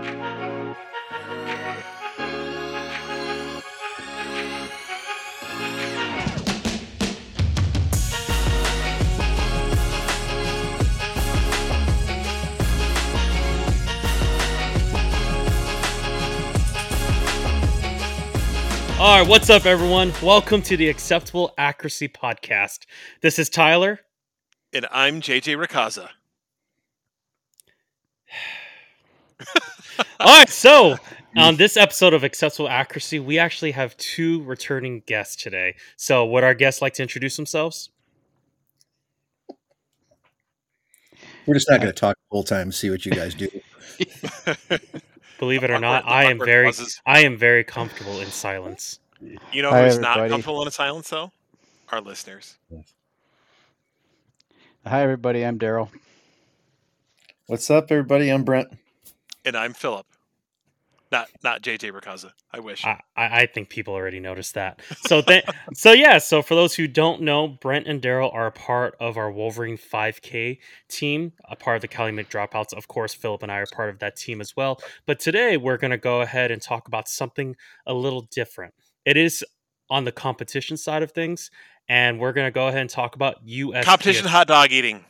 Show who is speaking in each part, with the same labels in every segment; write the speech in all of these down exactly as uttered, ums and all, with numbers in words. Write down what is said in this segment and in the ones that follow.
Speaker 1: All right, what's up, everyone? Welcome to the Acceptable Accuracy Podcast. This is Tyler.
Speaker 2: And I'm J J Rikaza.
Speaker 1: All right, so on this episode of Acceptable Accuracy, we actually have two returning guests today. So would our guests like to introduce themselves?
Speaker 3: We're just not going to talk the whole time and see what you guys do.
Speaker 1: Believe it or not, I am very I am very comfortable in silence.
Speaker 2: You know who's not comfortable in silence, though? Our listeners.
Speaker 4: Hi, everybody. I'm Daryl.
Speaker 3: What's up, everybody? I'm Brent.
Speaker 2: And I'm Philip. Not not J J Rikaza. I wish.
Speaker 1: I, I think people already noticed that. So th- so yeah, so for those who don't know, Brent and Daryl are a part of our Wolverine five K team, a part of the Calumet Dropouts. Of course, Philip and I are part of that team as well. But today we're going to go ahead and talk about something a little different. It is on the competition side of things, and we're going to go ahead and talk about U S P S A.
Speaker 2: Competition hot dog eating.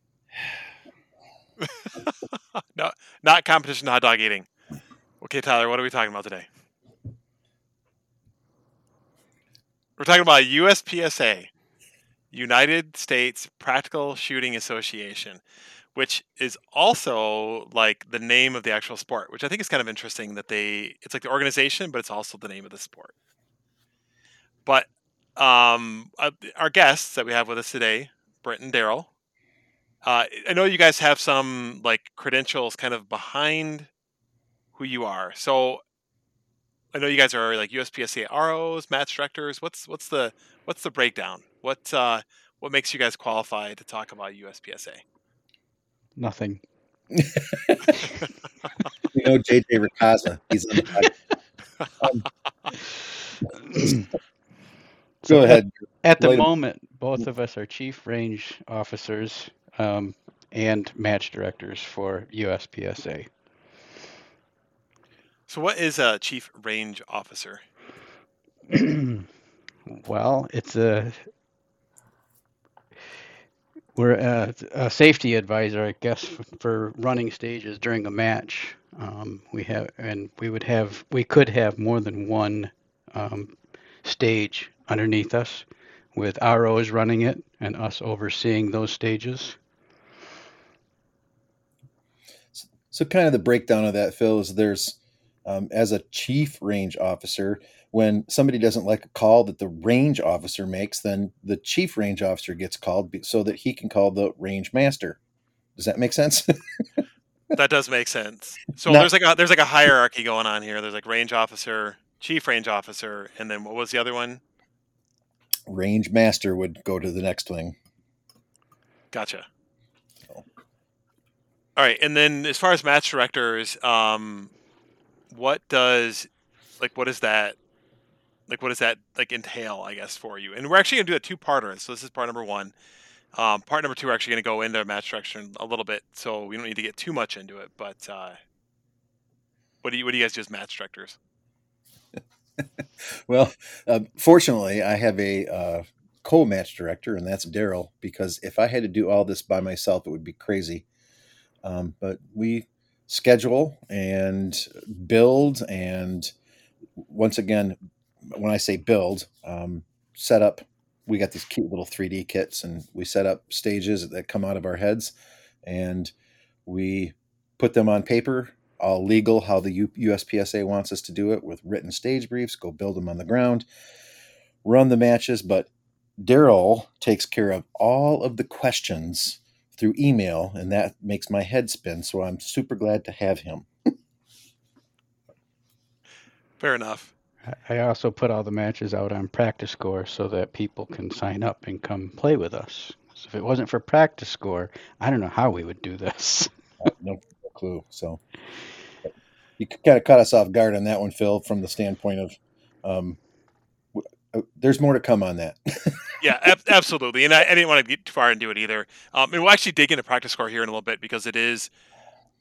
Speaker 2: No, not competition hot dog eating. Okay, Tyler, what are we talking about today? We're talking about U S P S A, United States Practical Shooting Association, which is also like the name of the actual sport, which I think is kind of interesting that they, it's like the organization, but it's also the name of the sport. But um, uh, our guests that we have with us today, Brent and Daryl, uh, I know you guys have some like credentials kind of behind who you are. So I know you guys are like U S P S A R Os, match directors. What's what's the what's the breakdown? What uh, what makes you guys qualify to talk about U S P S A?
Speaker 4: Nothing.
Speaker 3: You know J J Rikaza. He's on the um,
Speaker 4: so
Speaker 3: Go ahead.
Speaker 4: At, at the
Speaker 3: Later.
Speaker 4: moment, both of us are chief range officers um, and match directors for U S P S A.
Speaker 2: So what is a chief range officer?
Speaker 4: Well, it's a we're a, a safety advisor, I guess, for running stages during a match. Um, we have, and we would have, we could have more than one um, stage underneath us, with R Os running it and us overseeing those stages.
Speaker 3: So kind of the breakdown of that, Phil, is there's, um, as a chief range officer, when somebody doesn't like a call that the range officer makes, then the chief range officer gets called so that he can call the range master. Does that make sense?
Speaker 2: That does make sense. So
Speaker 3: Not-
Speaker 2: there's like a there's like a hierarchy going on here. There's like range officer, chief range officer, and then what was the other one?
Speaker 3: Range master would go to the next thing.
Speaker 2: Gotcha. All right, and then as far as match directors, um, what does like what is that? Like what does that like entail? I guess for you, and we're actually gonna do a two-parter. So this is part number one. Um, part number two, we're actually gonna go into match direction a little bit, so we don't need to get too much into it. But uh, what do you what do you guys do as match directors?
Speaker 3: Well, uh, fortunately, I have a uh, co-match director, and that's Daryl, because if I had to do all this by myself, it would be crazy. Um, but we schedule and build, and once again, when I say build, um, set up, we got these cute little three D kits, and we set up stages that come out of our heads, and we put them on paper, all legal, how the U- USPSA wants us to do it, with written stage briefs, go build them on the ground, run the matches. But Daryl takes care of all of the questions through email, and that makes my head spin. So I'm super glad to have him.
Speaker 2: Fair enough.
Speaker 4: I also put all the matches out on Practice Score so that people can sign up and come play with us. So if it wasn't for Practice Score, I don't know how we would do this.
Speaker 3: Uh, no clue. So you kind of caught us off guard on that one, Phil, from the standpoint of um, w- there's more to come on that.
Speaker 2: Yeah, ab- absolutely. And I, I didn't want to get too far into it either. Um, and we'll actually dig into Practice Score here in a little bit, because it is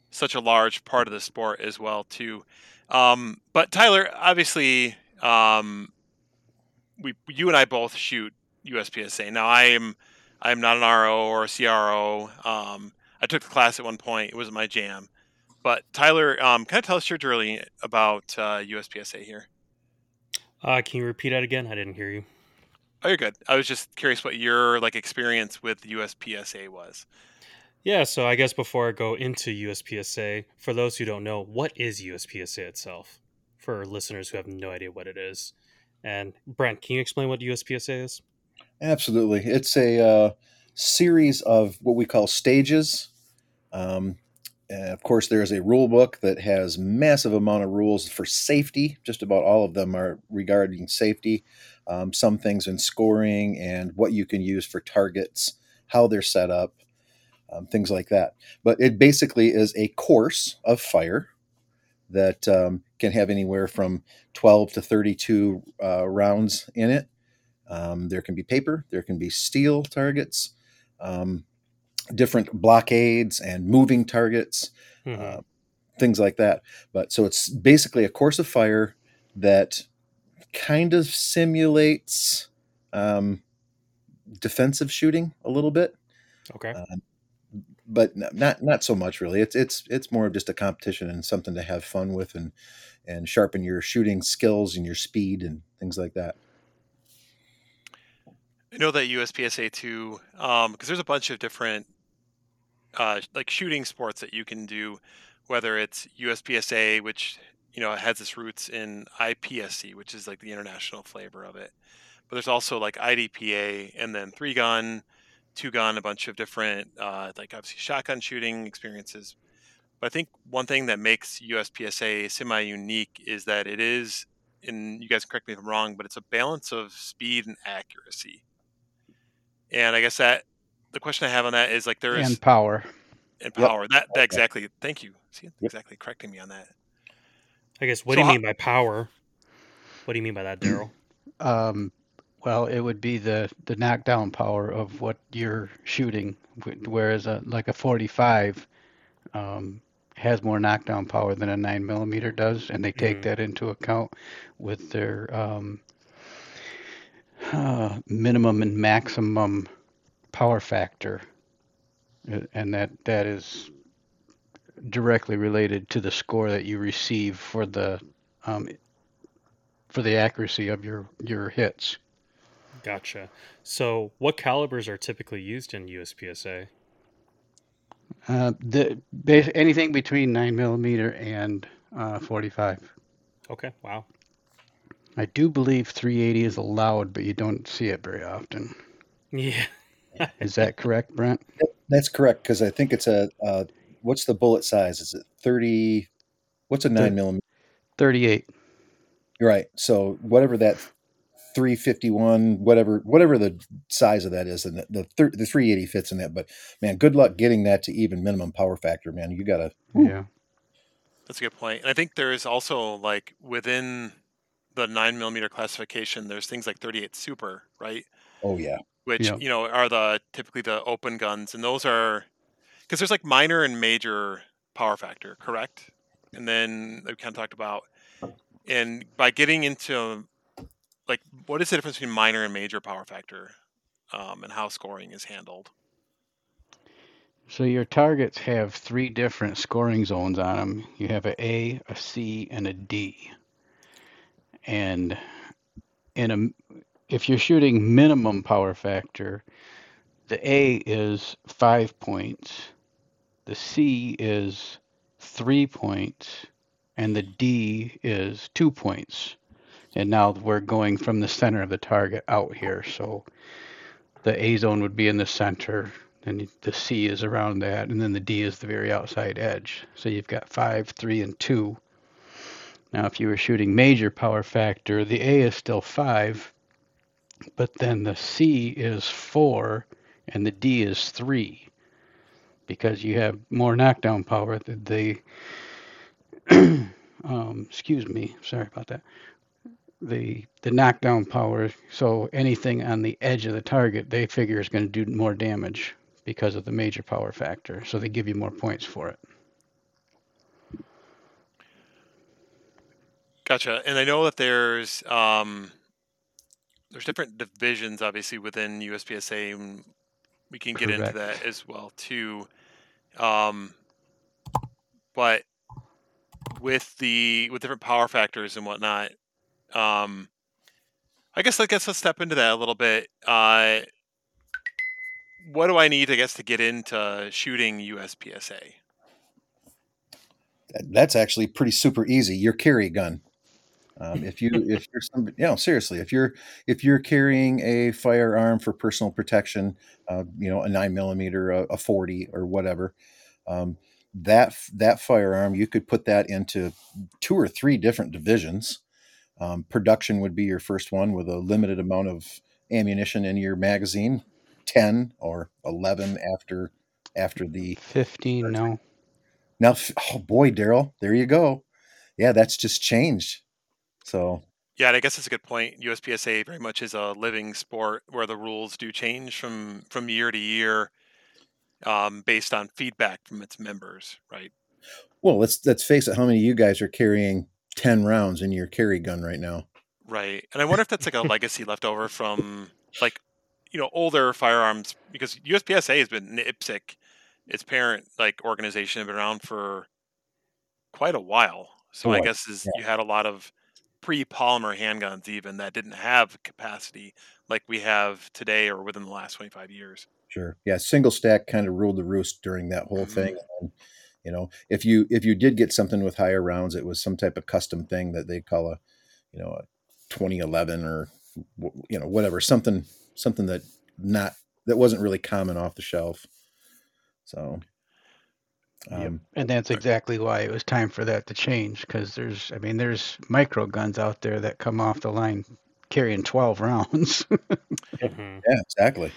Speaker 2: such a large part of the sport as well too. Um, but Tyler, obviously, um, we you and I both shoot U S P S A. Now I am I am not an R O or a C R O. Um, I took the class at one point. It wasn't my jam. But Tyler, um, kind of tell us your journey about uh, U S P S A here.
Speaker 1: Uh, can you repeat that again? I didn't hear you.
Speaker 2: Oh, you're good. I was just curious what your like experience with U S P S A was.
Speaker 1: Yeah, so I guess before I go into U S P S A, for those who don't know, what is U S P S A itself? For listeners who have no idea what it is. And Brent, can you explain what U S P S A is?
Speaker 3: Absolutely. It's a uh, series of what we call stages. Um, and of course, there is a rule book that has massive amount of rules for safety. Just about all of them are regarding safety. Um, some things in scoring and what you can use for targets, how they're set up, um, things like that. But it basically is a course of fire that um, can have anywhere from twelve to thirty-two uh, rounds in it. Um, there can be paper, there can be steel targets, um, different blockades and moving targets,
Speaker 1: Mm-hmm.
Speaker 3: uh, things like that. But so it's basically a course of fire that kind of simulates um, defensive shooting a little bit.
Speaker 1: Okay.
Speaker 3: Uh, but not not so much really. It's it's it's more of just a competition and something to have fun with and and sharpen your shooting skills and your speed and things like that.
Speaker 2: I know that U S P S A too, um, because there's a bunch of different uh, like shooting sports that you can do, whether it's U S P S A, which you know has its roots in I P S C, which is like the international flavor of it. But there's also like I D P A, and then three gun, two gun, a bunch of different uh, like obviously shotgun shooting experiences. But I think one thing that makes U S P S A semi unique is that it is, and you guys correct me if I'm wrong, but it's a balance of speed and accuracy. And I guess that the question I have on that is like there's
Speaker 4: And power.
Speaker 2: and
Speaker 3: Yep.
Speaker 2: power. That that exactly. Thank you. See, exactly correcting me on that.
Speaker 1: I guess, what
Speaker 2: So
Speaker 1: do you
Speaker 2: how-
Speaker 1: mean by power? What do you mean by that, Daryl?
Speaker 4: Um, well, it would be the the knockdown power of what you're shooting, wh- whereas a, like a forty-five um, has more knockdown power than a nine millimeter does, and they take
Speaker 1: Mhm.
Speaker 4: that into account with their um, uh, minimum and maximum power factor, Uh, and that that is directly related to the score that you receive for the um, for the accuracy of your your hits.
Speaker 1: Gotcha. So, what calibers are typically used in U S P S A?
Speaker 4: Uh, the bas- anything between nine millimeter and uh, forty-five.
Speaker 1: Okay, wow.
Speaker 4: I do believe three eighty is allowed, but you don't see it very often.
Speaker 1: Yeah.
Speaker 4: Is that correct, Brent?
Speaker 3: That's correct because I think it's a uh, what's the bullet size? Is it thirty? What's a nine millimeter?
Speaker 4: thirty-eight.
Speaker 3: You're right. So whatever that three fifty-one, whatever whatever the size of that is, and the the, thir- the three eighty fits in that. But man, good luck getting that to even minimum power factor, man. You gotta.
Speaker 4: Yeah.
Speaker 2: That's a good point. And I think there is also like within the nine millimeter classification, there's things like thirty-eight Super, right?
Speaker 3: Oh yeah.
Speaker 2: Which
Speaker 4: Yeah.
Speaker 2: you know are the typically the open guns, and those are because there's like minor and major power factor, correct? And then we kind of talked about, and by getting into like what is the difference between minor and major power factor, um, and how scoring is handled?
Speaker 4: So your targets have three different scoring zones on them. You have a A, a C, and a D. And in a, if you're shooting minimum power factor, the A is five points, the C is three points, and the D is two points. And now we're going from the center of the target out here. So the A zone would be in the center, and the C is around that, and then the D is the very outside edge. So you've got five, three, and two. Now, if you were shooting major power factor, the A is still five, but then the C is four, and the D is three, because you have more knockdown power. The, the um, excuse me, sorry about that. The the knockdown power. So anything on the edge of the target, they figure is going to do more damage because of the major power factor. So they give you more points for it.
Speaker 2: Gotcha. And I know that there's um, there's different divisions, obviously, within U S P S A, and we can get into
Speaker 4: Correct.
Speaker 2: that as well too. Um, but with the with different power factors and whatnot, um, I guess I guess let's step into that a little bit. Uh, what do I need, I guess, to get into shooting U S P S A?
Speaker 3: That's actually pretty super easy. Your carry gun. Um, if you if you're somebody, you know, seriously, if you're if you're carrying a firearm for personal protection, uh, you know, a nine millimeter, a, a forty, or whatever, um, that that firearm, you could put that into two or three different divisions. Um, production would be your first one with a limited amount of ammunition in your magazine, ten or eleven after after the
Speaker 4: fifteen now.
Speaker 3: now. Oh boy, Daryl, there you go. Yeah, that's just changed. So
Speaker 2: Yeah, and I guess that's a good point. U S P S A very much is a living sport where the rules do change from from year to year, um, based on feedback from its members, right?
Speaker 3: well, let's let's face it. How many of you guys are carrying ten rounds in your carry gun right now?
Speaker 2: Right. And I wonder if that's like a legacy left over from like, you know, older firearms, because U S P S A has been I P S C, its parent like organization, have been around for quite a while. So I
Speaker 3: Boy,
Speaker 2: guess is
Speaker 3: yeah,
Speaker 2: you had a lot of pre-polymer handguns even that didn't have capacity like we have today or within the last twenty-five years.
Speaker 3: sure. Yeah, single stack kind of ruled the roost during that whole
Speaker 2: Hmm.
Speaker 3: thing. And, you know, if you if you did get something with higher rounds, it was some type of custom thing that they call a, you know, a twenty eleven or w- you know whatever, something something that not that wasn't really common off the shelf. So
Speaker 4: Yep.
Speaker 3: um,
Speaker 4: And that's exactly why it was time for that to change, because there's, I mean, there's micro guns out there that come off the line carrying twelve rounds.
Speaker 1: Hmm.
Speaker 3: yeah, exactly.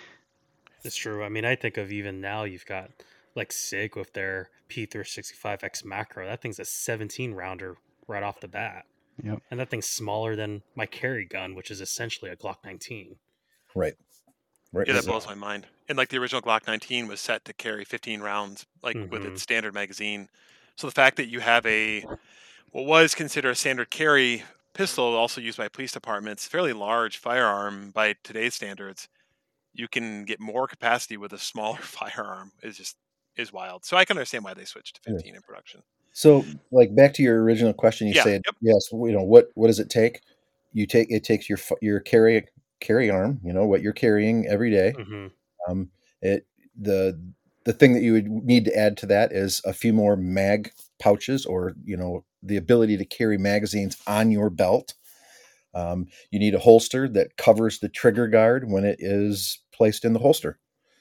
Speaker 1: It's true. I mean, I think of even now, you've got like SIG with their P three sixty-five X macro. That thing's a seventeen rounder right off the bat.
Speaker 4: Yep.
Speaker 1: And that thing's smaller than my carry gun, which is essentially a Glock nineteen.
Speaker 3: Right. Right.
Speaker 2: Yeah,
Speaker 3: Right.
Speaker 2: that
Speaker 3: Right.
Speaker 2: blows my mind. And like the original Glock nineteen was set to carry fifteen rounds, like with
Speaker 1: Hmm.
Speaker 2: its standard magazine. So the fact that you have a what was considered a standard carry pistol, also used by police departments, fairly large firearm by today's standards, you can get more capacity with a smaller firearm is just is wild. So I can understand why they switched to fifteen in production.
Speaker 3: So, like back to your original question, you
Speaker 2: Yeah.
Speaker 3: said
Speaker 2: Yep.
Speaker 3: yes. You know what? What does it take? You take it takes your f- your carry carry arm. You know what you're carrying every day.
Speaker 1: Hmm.
Speaker 3: Um, it the the thing that you would need to add to that is a few more mag pouches, or you know the ability to carry magazines on your belt. Um, you need a holster that covers the trigger guard when it is placed in the holster.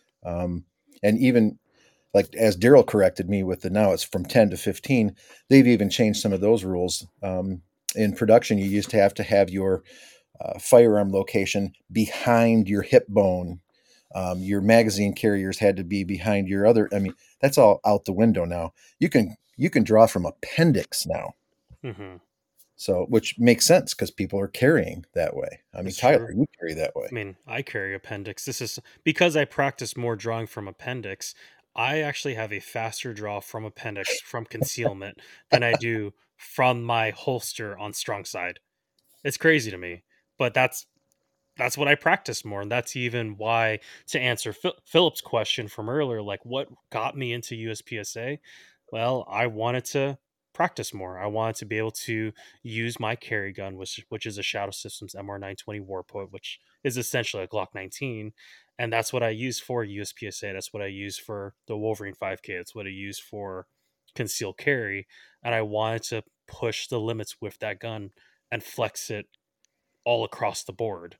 Speaker 3: Um, and even like as Daryl corrected me with the now it's from ten to fifteen, they've even changed some of those rules. Um, in production, you used to have to have your uh, firearm location behind your hip bone. Um, your magazine carriers had to be behind your other. I mean, that's all out the window now. You can you can draw from appendix now.
Speaker 1: Hmm.
Speaker 3: So, which makes sense because people are carrying that way. I mean,
Speaker 1: It's
Speaker 3: Tyler,
Speaker 1: true.
Speaker 3: you carry that
Speaker 1: I
Speaker 3: way.
Speaker 1: mean, I carry appendix. This is because I practice more drawing from appendix. I actually have a faster draw from appendix from concealment than I do from my holster on strong side. It's crazy to me, but that's that's what I practice more, and that's even why, to answer Phil- Philip's question from earlier, like what got me into U S P S A. Well, I wanted to practice more. I wanted to be able to use my carry gun, which which is a Shadow Systems M R nine twenty Warpoint, which is essentially a Glock nineteen, and that's what I use for U S P S A. That's what I use for the Wolverine five K. That's what I use for concealed carry, and I wanted to push the limits with that gun and flex it all across the board.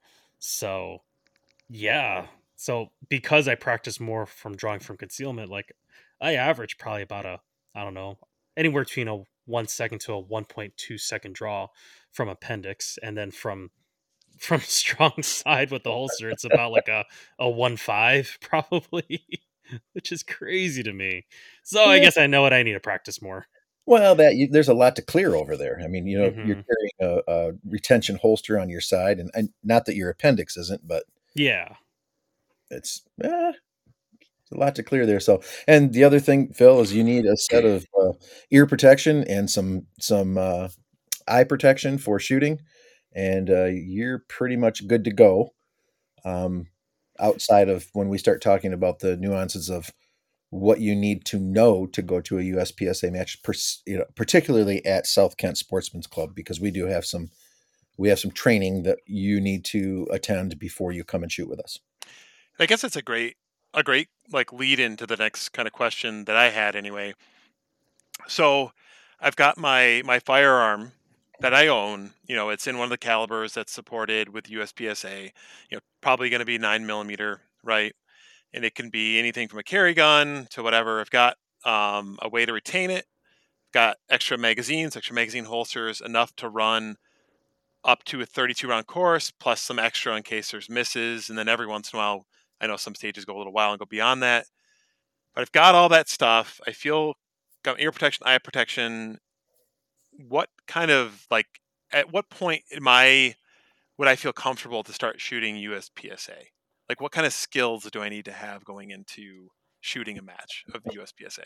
Speaker 1: So yeah. So because I practice more from drawing from concealment, like I average probably about a, I don't know, anywhere between a one second to a one point two second draw from appendix. And then from from strong side with the holster, it's about like a, a one five probably, which is crazy to me. So I
Speaker 3: Yeah.
Speaker 1: guess I know what I need to practice more.
Speaker 3: Well, that you, there's a lot to clear over there. I mean, you know, you're
Speaker 1: Hmm.
Speaker 3: carrying a, a retention holster on your side, and, and not that your appendix isn't, but
Speaker 1: Yeah.
Speaker 3: it's eh, a lot to clear there. So, and the other thing, Phil, is you need a set of uh, ear protection and some some uh, eye protection for shooting, and uh, you're pretty much good to go. Um, outside of when we start talking about the nuances of what you need to know to go to a U S P S A match, per, you know, particularly at South Kent Sportsman's Club, because we do have some we have some training that you need to attend before you come and shoot with us.
Speaker 2: I guess it's a great a great like lead into the next kind of question that I had anyway. So I've got my my firearm that I own. You know, it's in one of the calibers that's supported with U S P S A. You know, probably going to be nine millimeter, right? And it can be anything from a carry gun to whatever. I've got um, a way to retain it. Got extra magazines, extra magazine holsters, enough to run up to a thirty-two round course, plus some extra in case there's misses. And then every once in a while, I know some stages go a little while and go beyond that. But I've got all that stuff. I feel got ear protection, eye protection. What kind of like at what point am I would I feel comfortable to start shooting U S P S A? Like what kind of skills do I need to have going into shooting a match of U S P S A?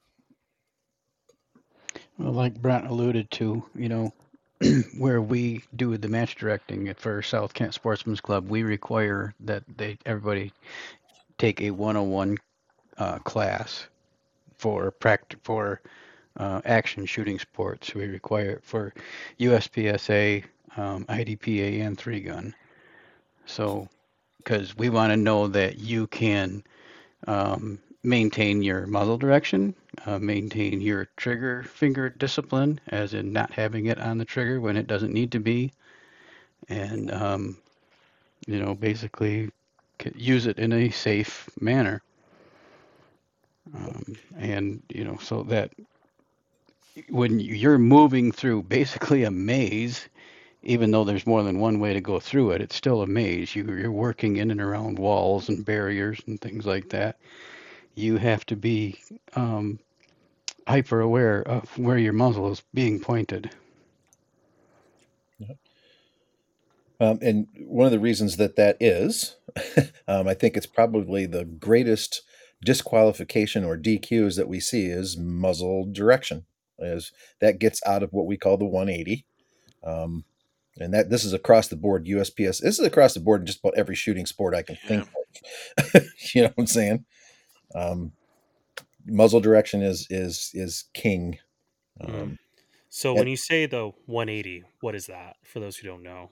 Speaker 4: Well, like Brent alluded to, you know, where we do the match directing for South Kent Sportsman's Club, we require that they everybody take a one oh one uh, class for pract- for uh, action shooting sports. We require it for U S P S A, um, I D P A, and three gun. So, because we want to know that you can um, maintain your muzzle direction, uh, maintain your trigger finger discipline, as in not having it on the trigger when it doesn't need to be, and um, you know, basically use it in a safe manner. Um, and you know, so that when you're moving through basically a maze, even though there's more than one way to go through it, it's still a maze. You, you're working in and around walls and barriers and things like that. You have to be um, hyper aware of where your muzzle is being pointed.
Speaker 3: Um, and one of the reasons that that is, um, I think it's probably the greatest disqualification or D Qs that we see is muzzle direction. Is that gets out of what we call the one eighty. Um, and that this is across the board U S P S. This is across the board in just about every shooting sport I can think of. You know what I'm saying? Um, muzzle direction is is is king. Um,
Speaker 1: mm. So
Speaker 3: and,
Speaker 1: when you say the one eighty, what is that for those who don't know?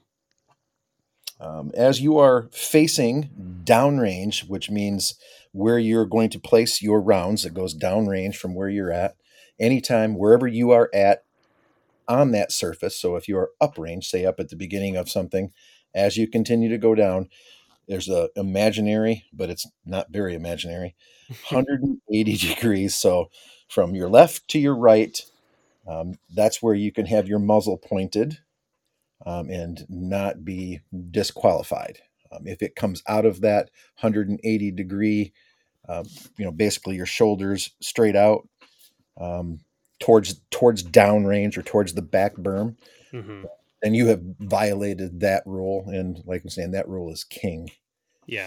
Speaker 3: Um, as you are facing downrange, which means where you're going to place your rounds, it goes downrange from where you're at. Anytime, wherever you are at on that surface, so if you're uprange, say up at the beginning of something, as you continue to go down, there's a imaginary, but it's not very imaginary, one hundred eighty degrees. So from your left to your right, um, that's where you can have your muzzle pointed. Um, and not be disqualified. Um, if it comes out of that one hundred eighty degree, uh, you know, basically your shoulders straight out um, towards towards downrange or towards the back berm,
Speaker 1: mm-hmm.
Speaker 3: then you have violated that rule. And like I'm saying, that rule is king.
Speaker 1: Yeah.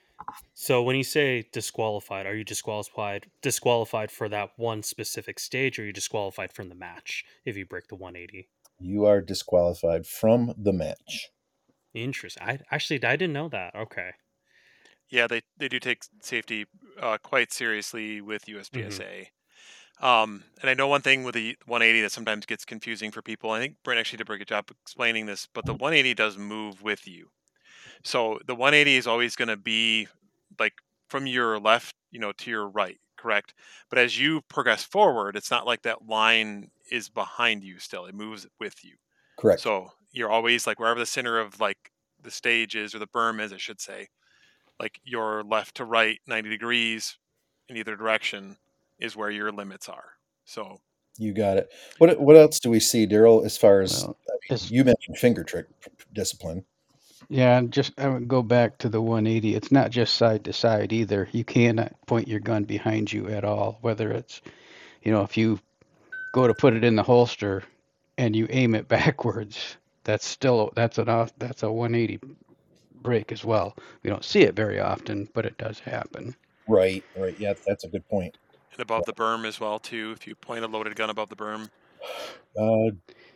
Speaker 1: So when you say disqualified, are you disqualified disqualified for that one specific stage, or are you disqualified from the match if you break the one eighty?
Speaker 3: You are disqualified from the match.
Speaker 1: Interesting. I actually I didn't know that. Okay.
Speaker 2: Yeah, they, they do take safety uh, quite seriously with U S P S A.
Speaker 1: Mm-hmm.
Speaker 2: Um, and I know one thing with the one eighty that sometimes gets confusing for people. I think Brent actually did a pretty good job explaining this, but the one eighty does move with you. So the one eighty is always going to be like from your left, you know, to your right, correct? But as you progress forward, it's not like that line is behind you still. It moves with you.
Speaker 3: Correct.
Speaker 2: So you're always like wherever the center of like the stage is or the berm is, I should say, like your left to right, ninety degrees in either direction is where your limits are. So
Speaker 3: you got it. What what else do we see, Daryl, as far as
Speaker 4: Well,
Speaker 3: I mean, you mentioned finger trick discipline?
Speaker 4: Yeah, and just I would go back to the one eighty. It's not just side to side either. You cannot point your gun behind you at all. Whether it's, you know, if you go to put it in the holster and you aim it backwards, that's still that's an that's a one eighty break as well. We don't see it very often, but it does happen.
Speaker 3: Right, right. Yeah, that's a good point.
Speaker 2: and above the berm as well too. If you point a loaded gun above the berm,
Speaker 3: Uh,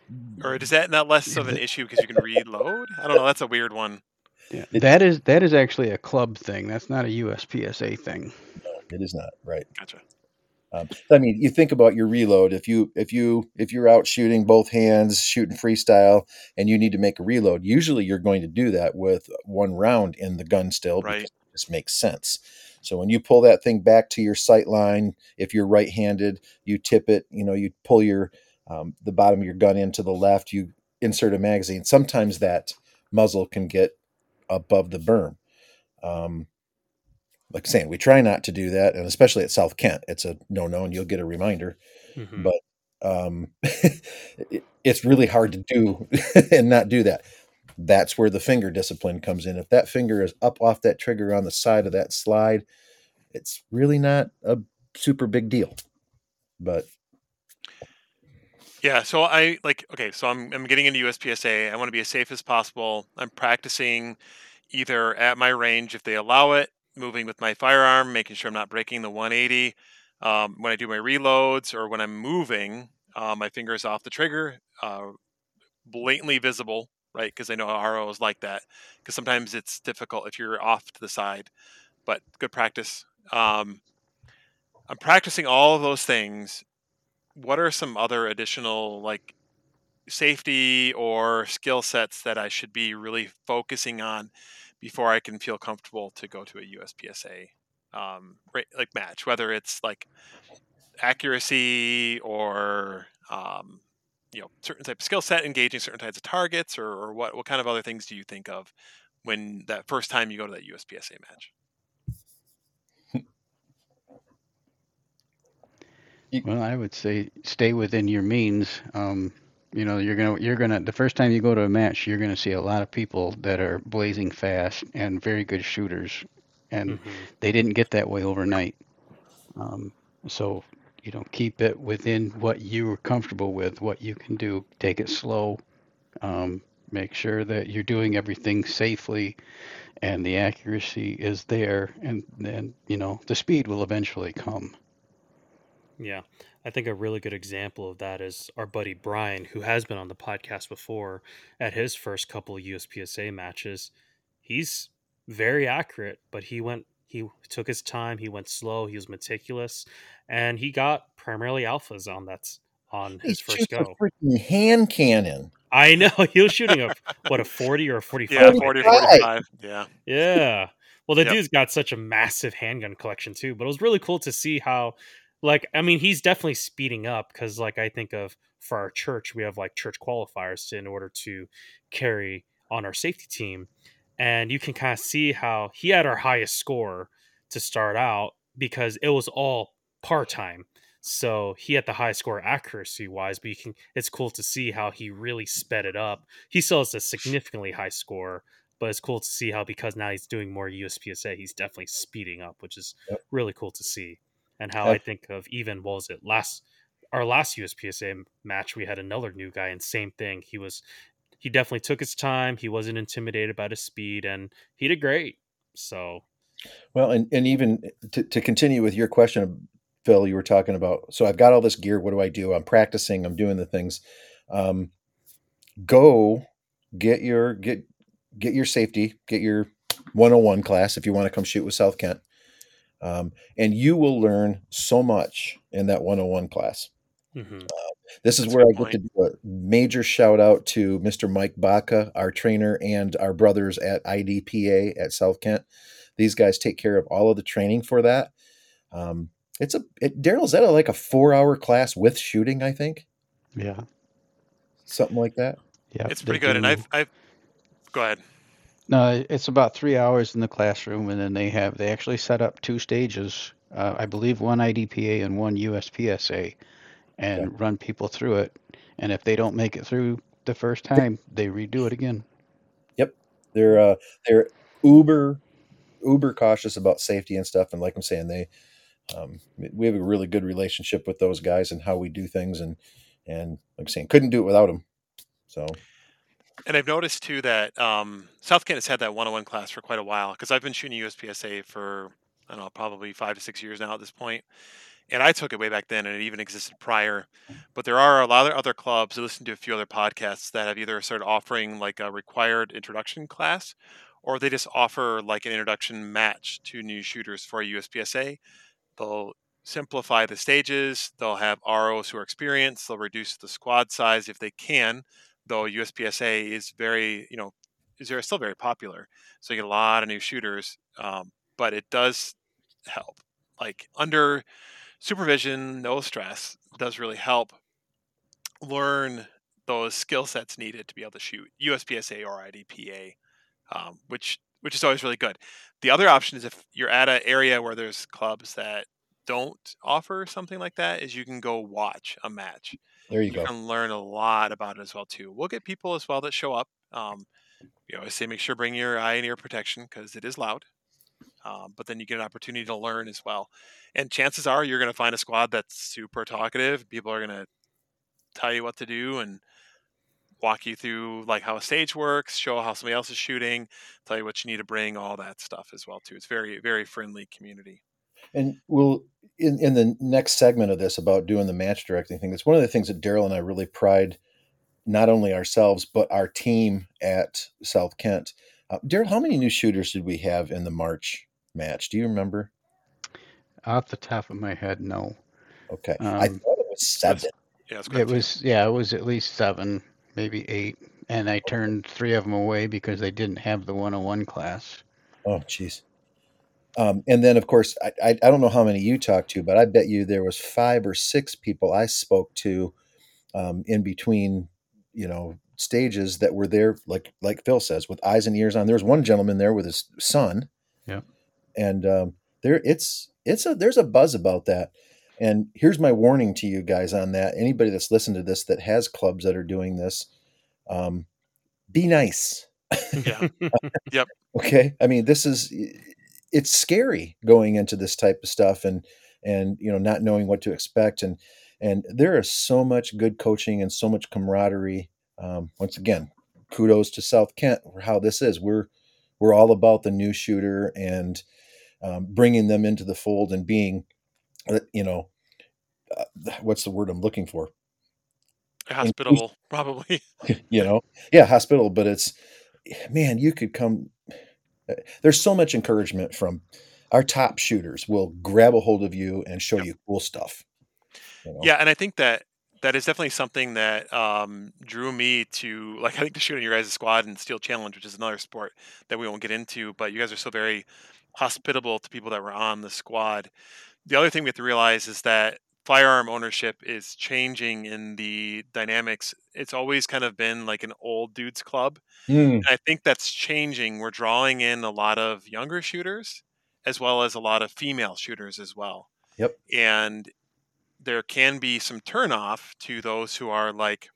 Speaker 2: Or is that not less of an issue because you can reload? I don't know. That's a weird one.
Speaker 4: Yeah,
Speaker 3: It-
Speaker 4: that is that is actually a club thing. That's not a U S P S A thing.
Speaker 3: No, it is not right.
Speaker 2: Gotcha.
Speaker 3: Um, I mean, you think about your reload. If you if you if you're out shooting both hands, shooting freestyle, and you need to make a reload, usually you're going to do that with one round in the gun still because
Speaker 2: Right.
Speaker 3: it just makes sense. So when you pull that thing back to your sight line, if you're right-handed, you tip it. You know, you pull your um, the bottom of your gun into the left. You insert a magazine. Sometimes that muzzle can get above the berm. Um, like saying, we try not to do that, and especially at South Kent, it's a no-no, and you'll get a reminder.
Speaker 1: Mhm.
Speaker 3: But um, it, it's really hard to do and not do that. That's where the finger discipline comes in. If that finger is up off that trigger on the side of that slide, it's really not a super big deal. But
Speaker 2: Yeah, so I like okay, so I'm I'm getting into U S P S A. I want to be as safe as possible. I'm practicing either at my range if they allow it, moving with my firearm, making sure I'm not breaking the one eighty. Um, when I do my reloads or when I'm moving, uh, my finger is off the trigger, uh, blatantly visible, right? Because I know R O is like that. Because sometimes it's difficult if you're off to the side, but good practice. Um, I'm practicing all of those things. What are some other additional like safety or skill sets that I should be really focusing on before I can feel comfortable to go to a U S P S A um, right, like match, whether it's like accuracy or um, you know certain type of skill set, engaging certain types of targets, or, or what what kind of other things do you think of when that first time you go to that U S P S A match?
Speaker 4: Well, I would say stay within your means. Um, you know, you're gonna you're gonna the first time you go to a match, you're gonna see a lot of people that are blazing fast and very good shooters, and
Speaker 1: Mhm.
Speaker 4: they didn't get that way overnight. Um, so you know, keep it within what you're comfortable with, what you can do. Take it slow. Um, make sure that you're doing everything safely, and the accuracy is there, and then you know the speed will eventually come.
Speaker 1: Yeah. I think a really good example of that is our buddy Brian, who has been on the podcast before at his first couple of U S P S A matches. He's very accurate, but he went, he took his time, he went slow, he was meticulous, and he got primarily alphas on that on
Speaker 3: he
Speaker 1: his first
Speaker 3: shoots a
Speaker 1: go.
Speaker 3: freaking hand cannon.
Speaker 1: I know he was shooting a what a forty or a
Speaker 2: Yeah,
Speaker 1: forty-five, I
Speaker 2: forty or
Speaker 1: think.
Speaker 2: forty-five. Yeah.
Speaker 1: Yeah. Well, the
Speaker 2: Yep.
Speaker 1: dude's got such a massive handgun collection too, but it was really cool to see how, like, I mean, he's definitely speeding up because, like, I think of for our church, we have like church qualifiers to, in order to carry on our safety team. And you can kind of see how he had our highest score to start out because it was all part time. So he had the highest score accuracy wise, but you can, it's cool to see how he really sped it up. He still has a significantly high score, but it's cool to see how because now he's doing more U S P S A, he's definitely speeding up, which is
Speaker 3: Yep.
Speaker 1: really cool to see. And how I
Speaker 3: I've-
Speaker 1: think of even what was it last our last U S P S A match, we had another new guy, and same thing. He was he definitely took his time. He wasn't intimidated by his speed, and he did great. So
Speaker 3: Well, and, and even to, to continue with your question, Phil, you were talking about, so I've got all this gear. What do I do? I'm practicing. I'm doing the things. Um, go get your get get your safety, get your one oh one class if you want to come shoot with South Kent, um, and you will learn so much in that one oh one class.
Speaker 1: mhm.
Speaker 3: This is
Speaker 2: That's a
Speaker 3: where I
Speaker 2: good
Speaker 3: get to
Speaker 2: point.
Speaker 3: do a major shout out to Mister Mike Baca, our trainer, and our brothers at I D P A at South Kent. These guys take care of all of the training for that. Um, it's a it, Daryl, is that a, like a four hour class with shooting? I think
Speaker 4: Yeah.
Speaker 3: something like that.
Speaker 4: Yeah.
Speaker 2: It's
Speaker 4: They
Speaker 2: pretty good. And
Speaker 4: do.
Speaker 2: I've I've go ahead.
Speaker 4: No, it's about three hours in the classroom, and then they have they actually set up two stages. Uh, I believe one I D P A and one U S P S A, and
Speaker 3: Yeah.
Speaker 4: run people through it. And if they don't make it through the first time, they redo it again.
Speaker 3: Yep, they're uh, they're uber uber cautious about safety and stuff. And like I'm saying, they um, we have a really good relationship with those guys and how we do things. And and like I'm saying, couldn't do it without them. So
Speaker 2: And I've noticed too that um, South Kent has had that one oh one class for quite a while because I've been shooting U S P S A for I don't know probably five to six years now at this point. And I took it way back then, and it even existed prior. But there are a lot of other clubs. I listened to a few other podcasts that have either started offering like a required introduction class, or they just offer like an introduction match to new shooters for U S P S A. They'll simplify the stages. They'll have R Os who are experienced. They'll reduce the squad size if they can, though U S P S A is very, you know, is very- still very popular. So you get a lot of new shooters, um, but it does help. Like under supervision, no stress, does really help learn those skill sets needed to be able to shoot U S P S A or I D P A, um, which which is always really good. The other option is if you're at an area where there's clubs that don't offer something like that, is you can go watch a match.
Speaker 3: There you
Speaker 2: You
Speaker 3: go.
Speaker 2: can learn a lot about it as well too. We'll get people as well that show up. Um, you always say make sure bring your eye and ear protection because it is loud. Um, but then you get an opportunity to learn as well. And chances are you're going to find a squad that's super talkative. People are going to tell you what to do and walk you through like how a stage works, show how somebody else is shooting, tell you what you need to bring, all that stuff as well too. It's very, very friendly community.
Speaker 3: And we'll in, in the next segment of this about doing the match directing thing, it's one of the things that Daryl and I really pride not only ourselves but our team at South Kent. Uh, Daryl, how many new shooters did we have in the March match? Do you remember?
Speaker 4: Off the top of my head, no.
Speaker 3: Okay, I
Speaker 4: Um,
Speaker 3: thought it was seven.
Speaker 2: Yeah, it's quite
Speaker 4: it
Speaker 2: a few.
Speaker 4: was yeah, it was at least seven, maybe eight, and I turned three of them away because they didn't have the one oh one class.
Speaker 3: Oh, geez. Um, and then, of course, I, I I don't know how many you talked to, but I bet you there was five or six people I spoke to um, in between, you know, stages that were there, like like Phil says, with eyes and ears on. There was one gentleman there with his son,
Speaker 4: Yeah.
Speaker 3: and um, there it's it's a there's a buzz about that. And here's my warning to you guys on that. Anybody that's listened to this that has clubs that are doing this, um, be nice.
Speaker 2: Yeah. Yep.
Speaker 3: Okay. I mean, this is it's scary going into this type of stuff and and you know not knowing what to expect and and there is so much good coaching and so much camaraderie. Um, once again, kudos to South Kent for how this is. We're we're all about the new shooter and um, bringing them into the fold and being, uh, you know, uh, what's the word I'm looking for?
Speaker 2: Hospitable, probably.
Speaker 3: You know, yeah, hospitable, but it's man, you could come. There's so much encouragement from our top shooters will grab a hold of you and show
Speaker 2: Yep.
Speaker 3: you cool stuff. You know?
Speaker 2: Yeah, and I think that that is definitely something that um, drew me to like I think to shoot in your guys' squad and Steel Challenge, which is another sport that we won't get into. But you guys are so very hospitable to people that were on the squad. The other thing we have to realize is that firearm ownership is changing in the dynamics. It's always kind of been like an old dudes club.
Speaker 3: Mm,
Speaker 2: And I think that's changing. We're drawing in a lot of younger shooters as well as a lot of female shooters as well.
Speaker 3: yep.
Speaker 2: And there can be some turnoff to those who are like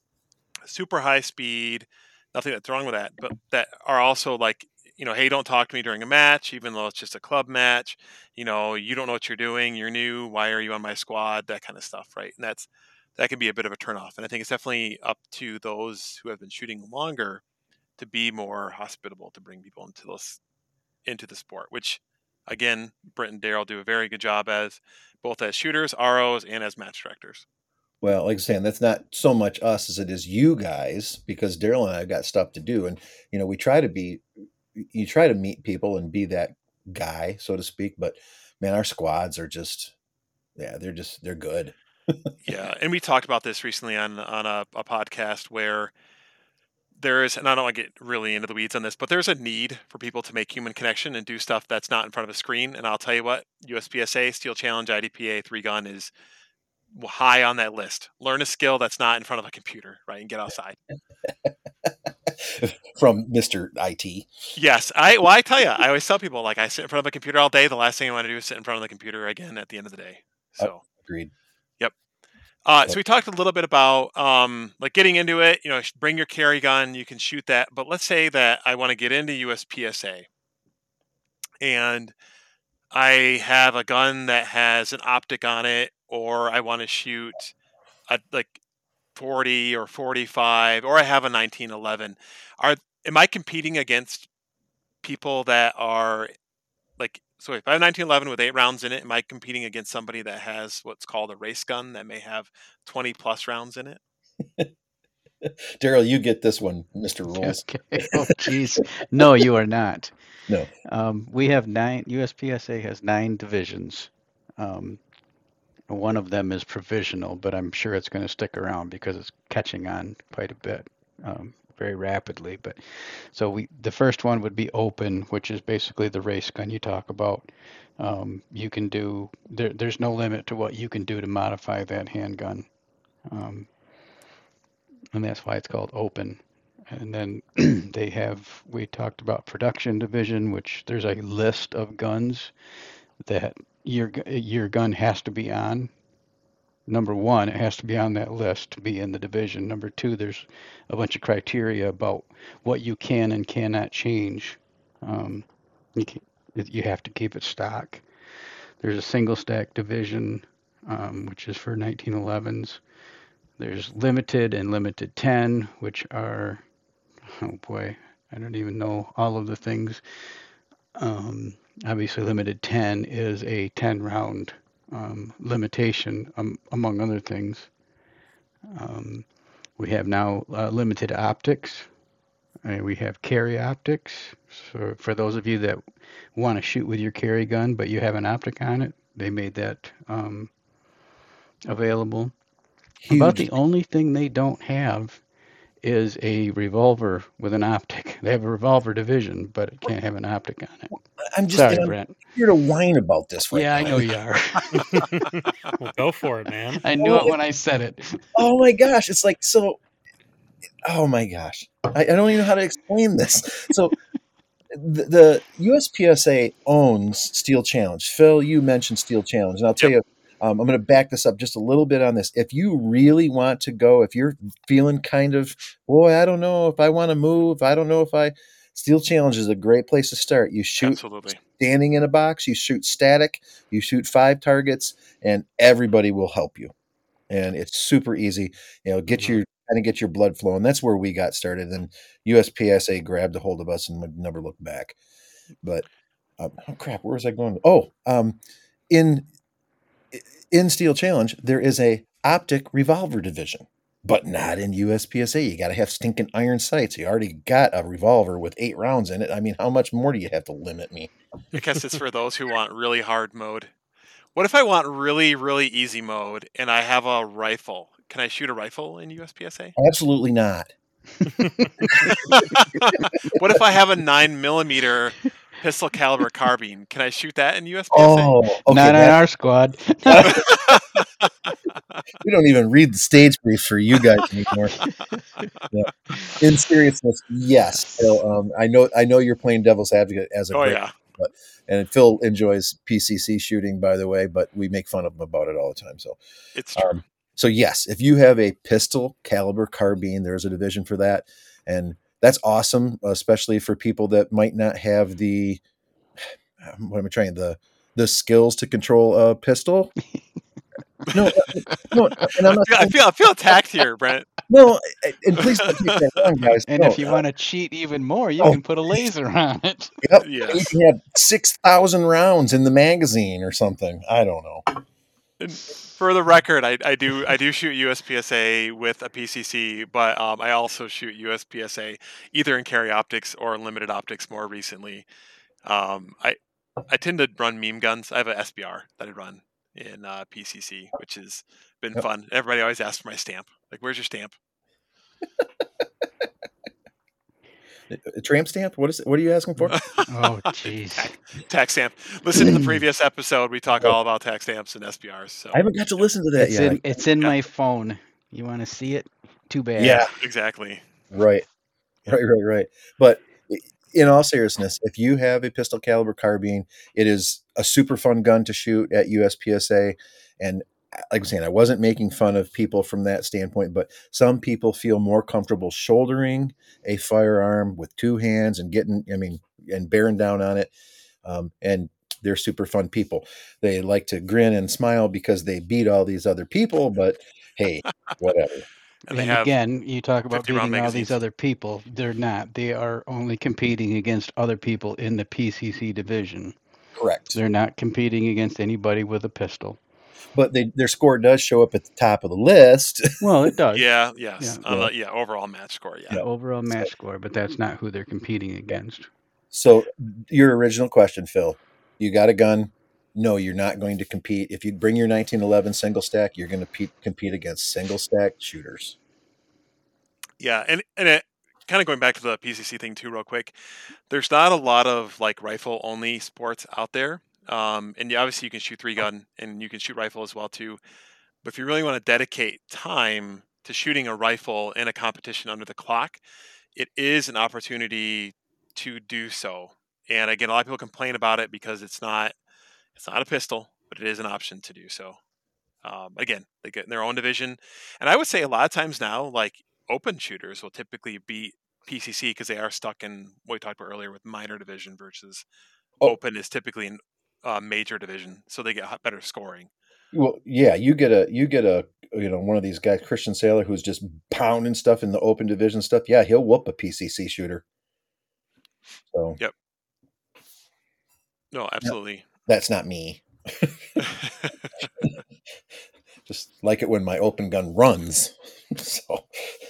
Speaker 2: super high speed, nothing that's wrong with that, but that are also like, you know, hey, don't talk to me during a match, even though it's just a club match. You know, you don't know what you're doing. You're new. Why are you on my squad? That kind of stuff, right? And that's that can be a bit of a turnoff. And I think it's definitely up to those who have been shooting longer to be more hospitable to bring people into this into the sport, which again, Brent and Daryl do a very good job as both as shooters, R Os, and as match directors.
Speaker 3: Well, like I'm saying, that's not so much us as it is you guys, because Daryl and I have got stuff to do. And, you know, we try to be, you try to meet people and be that guy, so to speak. But man, our squads are just, yeah, they're just, they're good.
Speaker 2: Yeah, and we talked about this recently on on a, a podcast where there is, and I don't want to get really into the weeds on this, but there's a need for people to make human connection and do stuff that's not in front of a screen. And I'll tell you what, U S P S A, Steel Challenge, I D P A, three gun is high on that list. Learn a skill that's not in front of a computer, right, and get outside.
Speaker 3: From Mister I T.
Speaker 2: Yes, I well, I tell you, I always tell people like I sit in front of a computer all day. The last thing I want to do is sit in front of the computer again at the end of the day. So,
Speaker 3: Agreed.
Speaker 2: yep. Uh, so we talked a little bit about um, like getting into it. You know, bring your carry gun. You can shoot that. But let's say that I want to get into U S P S A, and I have a gun that has an optic on it, or I want to shoot a like forty or forty-five, or I have a nineteen eleven. Are am I competing against people that are like So if I have nineteen eleven with eight rounds in it, am I competing against somebody that has what's called a race gun that may have twenty plus rounds in it?
Speaker 3: Daryl, you get this one, Mister Rules.
Speaker 4: Okay. Oh, geez. No, you are not.
Speaker 3: No.
Speaker 4: Um, we have nine, U S P S A has nine divisions. Um, one of them is provisional, but I'm sure it's going to stick around because it's catching on quite a bit, um, very rapidly. But so we, the first one would be open, which is basically the race gun you talk about. Um, you can do, there, there's no limit to what you can do to modify that handgun. Um, and that's why it's called open. And then they have, we talked about production division, which there's a list of guns that your your gun has to be on. Number one, it has to be on that list to be in the division. Number two, there's a bunch of criteria about what you can and cannot change. Um, you, can, you have to keep it stock. There's a single stack division, um, which is for nineteen elevens. There's limited and limited ten, which are, oh boy, I don't even know all of the things. Um, obviously, limited ten is a ten round um, limitation, um, among other things. Um, we have now uh, limited optics. Uh, we have carry optics. So for those of you that want to shoot with your carry gun, but you have an optic on it, they made that um, available.
Speaker 3: Huge.
Speaker 4: About the only thing they don't have is a revolver with an optic. They have a revolver division, but it can't have an optic on it.
Speaker 3: I'm just
Speaker 4: Sorry,
Speaker 3: I'm
Speaker 4: Brent.
Speaker 3: here to whine about this right
Speaker 4: Yeah,
Speaker 3: now.
Speaker 4: I know you are.
Speaker 1: Well, go for it, man.
Speaker 4: I knew it when I said it.
Speaker 3: Oh my gosh, it's like so. Oh my gosh, I, I don't even know how to explain this. So the, the U S P S A owns Steel Challenge. Phil, you mentioned Steel Challenge, and I'll tell
Speaker 2: Yep.
Speaker 3: you. Um, I'm going to back this up just a little bit on this. If you really want to go, if you're feeling kind of, boy, I don't know if I want to move. I don't know if I. Steel Challenge is a great place to start. You shoot
Speaker 2: Absolutely.
Speaker 3: standing in a box, you shoot static, you shoot five targets, and everybody will help you. And it's super easy. You know, get
Speaker 1: Mhm.
Speaker 3: your kind of get your blood flowing. That's where we got started. And U S P S A grabbed a hold of us and would never look back. But um, oh crap, where was I going? Oh, um, in in Steel Challenge, there is a optic revolver division, but not in U S P S A. You got to have stinking iron sights. You already got a revolver with eight rounds in it. I mean, how much more do you have to limit me?
Speaker 2: I guess it's for those who want really hard mode. What if I want really, really easy mode and I have a rifle? Can I shoot a rifle in U S P S A?
Speaker 3: Absolutely not.
Speaker 2: What if I have a nine millimeter pistol caliber carbine? Can I shoot that in U S P S A?
Speaker 3: Oh, okay.
Speaker 4: Not on
Speaker 3: that-
Speaker 4: our squad.
Speaker 3: we don't even read the stage briefs for you guys anymore. Yeah. In seriousness, yes. Phil, um, I know. I know you're playing devil's advocate as a
Speaker 2: Oh
Speaker 3: great,
Speaker 2: yeah.
Speaker 3: and Phil enjoys P C C shooting, by the way, but we make fun of him about it all the time. So,
Speaker 2: It's true.
Speaker 3: um, so yes, if you have a pistol caliber carbine, there's a division for that, and that's awesome, especially for people that might not have the what am I trying the the skills to control a pistol. No, no, and I'm
Speaker 2: I
Speaker 3: not
Speaker 2: feel, I feel I feel attacked here, Brent.
Speaker 3: no, and please don't take that wrong, guys.
Speaker 4: And
Speaker 3: No,
Speaker 4: if you want to cheat even more, you
Speaker 3: Oh.
Speaker 4: can put a laser on it.
Speaker 3: Yep. You
Speaker 2: Yes.
Speaker 3: can have six thousand rounds in the magazine or something. I don't know.
Speaker 2: And for the record, I, I do I do shoot U S P S A with a P C C, but um, I also shoot U S P S A either in carry optics or limited optics more recently. Um, I I tend to run meme guns. I have an S B R that I run in uh, P C C, which has been
Speaker 3: Yep.
Speaker 2: fun. Everybody always asks for my stamp. Like, where's your stamp?
Speaker 3: A tramp stamp? What is it? What are you asking for?
Speaker 4: Oh, jeez.
Speaker 2: Tax stamp. Listen to the previous episode. We talk all about tax stamps and S B Rs. So
Speaker 3: I haven't got to listen to that
Speaker 4: It's
Speaker 3: yet.
Speaker 4: in, it's in
Speaker 2: Yeah.
Speaker 4: my phone. You want to see it? Too bad.
Speaker 3: Yeah.
Speaker 2: exactly.
Speaker 3: Right. Right, right, right. But i- in all seriousness, if you have a pistol caliber carbine, it is a super fun gun to shoot at U S P S A. And like I'm saying, I wasn't making fun of people from that standpoint, but some people feel more comfortable shouldering a firearm with two hands and getting, I mean, and bearing down on it. Um, and they're super fun people. They like to grin and smile because they beat all these other people, but hey, whatever.
Speaker 2: And
Speaker 4: And,
Speaker 2: they have
Speaker 4: again, you talk about
Speaker 2: fifty round
Speaker 4: beating all
Speaker 2: magazines.
Speaker 4: these other people. They're not. They are only competing against other people in the P C C division.
Speaker 3: Correct.
Speaker 4: They're not competing against anybody with a pistol.
Speaker 3: But they, their score does show up at the top of the list.
Speaker 4: Well, it does.
Speaker 2: Yeah, yes.
Speaker 4: Yeah.
Speaker 2: On
Speaker 3: Yeah.
Speaker 2: the yeah, overall match score, yeah.
Speaker 4: The overall match score, but that's not who they're competing against.
Speaker 3: So your original question, Phil, you got a gun. No, you're not going to compete. If you bring your nineteen eleven single stack, you're going to pe- compete against single stack shooters.
Speaker 2: Yeah, and and it, kind of going back to the P C C thing too, real quick. There's not a lot of like rifle only sports out there, um, and you, obviously you can shoot three gun and you can shoot rifle as well too. But if you really want to dedicate time to shooting a rifle in a competition under the clock, it is an opportunity to do so. And again, a lot of people complain about it because it's not it's not a pistol, but it is an option to do so. Um, again, they get in their own division, and I would say a lot of times now, like open shooters will typically beat P C C because they are stuck in what we talked about earlier with minor division versus
Speaker 3: Oh.
Speaker 2: open is typically in uh, major division, so they get h- better scoring.
Speaker 3: Well, yeah, you get a you get a you know one of these guys, Christian Saylor, who's just pounding stuff in the open division stuff. Yeah, he'll whoop a P C C shooter. So
Speaker 2: Yep. No, absolutely.
Speaker 3: that's not me. Just like it when my open gun runs. So,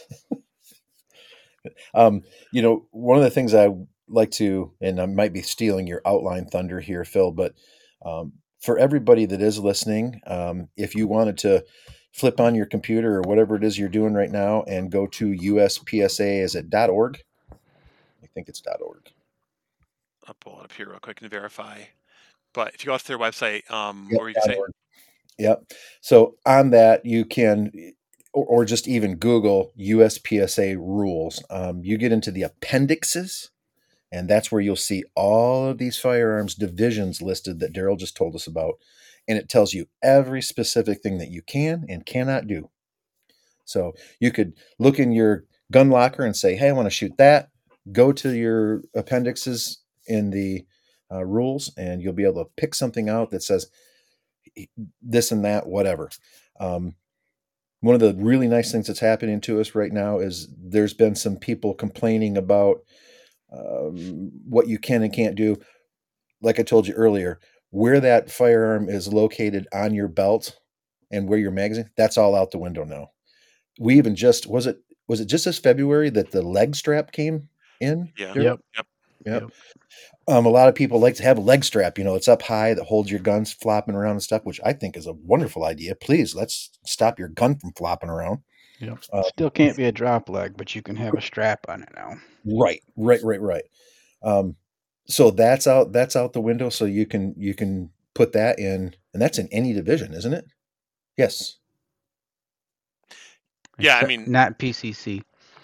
Speaker 3: um, you know, one of the things I like to, and I might be stealing your outline thunder here, Phil, but um, for everybody that is listening, um, if you wanted to flip on your computer or whatever it is you're doing right now and go to U S P S A, is it .org? I think it's .org.
Speaker 2: I'll pull it up here real quick and verify. But if you go to their website, um,
Speaker 3: Yep,
Speaker 2: what were you say?
Speaker 3: .org. Yep. So on that, you can, or, or just even Google U S P S A rules. Um, you get into the appendixes, and that's where you'll see all of these firearms divisions listed that Daryl just told us about. And it tells you every specific thing that you can and cannot do. So you could look in your gun locker and say, hey, I want to shoot that. Go to your appendixes in the uh, rules, and you'll be able to pick something out that says this and that, whatever. Um, one of the really nice things that's happening to us right now is there's been some people complaining about um, what you can and can't do. Like I told you earlier, where that firearm is located on your belt and where your magazine, that's all out the window now. We even just, was it, was it just this February that the leg strap came in?
Speaker 2: Yeah.
Speaker 3: Daryl?
Speaker 4: Yep.
Speaker 2: Yep.
Speaker 3: Yep.
Speaker 4: Yep.
Speaker 3: Um, a lot of people like to have a leg strap, you know, it's up high that holds your guns flopping around and stuff, which I think is a wonderful idea. Please, let's stop your gun from flopping around.
Speaker 4: Yep.
Speaker 3: Uh,
Speaker 4: Still can't be a drop leg, but you can have a strap on it now.
Speaker 3: Right, right, right, right. Um, so that's out, that's out the window. So you can, you can put that in, and that's in any division, isn't it? Yes.
Speaker 2: Yeah, I
Speaker 4: Except
Speaker 2: mean-
Speaker 4: not P C C.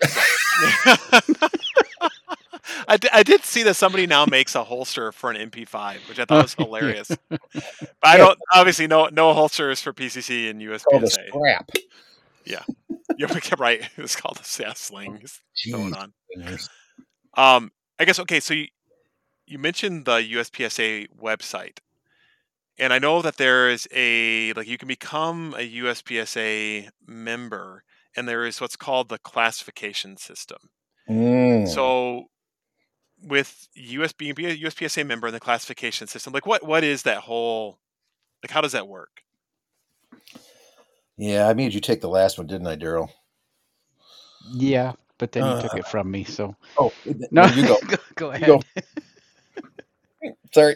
Speaker 2: I, d- I did see that somebody now makes a holster for an M P five, which I thought was
Speaker 4: Yeah.
Speaker 2: hilarious. But I don't obviously no no holsters for P C C and
Speaker 3: It's called a
Speaker 2: U S P S A.
Speaker 3: strap.
Speaker 2: Yeah, right. It's called a yeah, sling. It's going
Speaker 3: Jeez.
Speaker 2: on. Um, I guess okay. So you you mentioned the U S P S A website, and I know that there is a like you can become a U S P S A member, and there is what's called the classification system.
Speaker 3: Mm.
Speaker 2: So with U S B, being a U S P S A member in the classification system, like what what is that whole like how does that work?
Speaker 3: Yeah, I made you take the last one, didn't I, Daryl?
Speaker 4: Yeah, but then you
Speaker 3: Uh,
Speaker 4: took it from me. So
Speaker 3: Oh,
Speaker 4: no,
Speaker 3: no, you go.
Speaker 4: go, go ahead.
Speaker 3: You Sorry.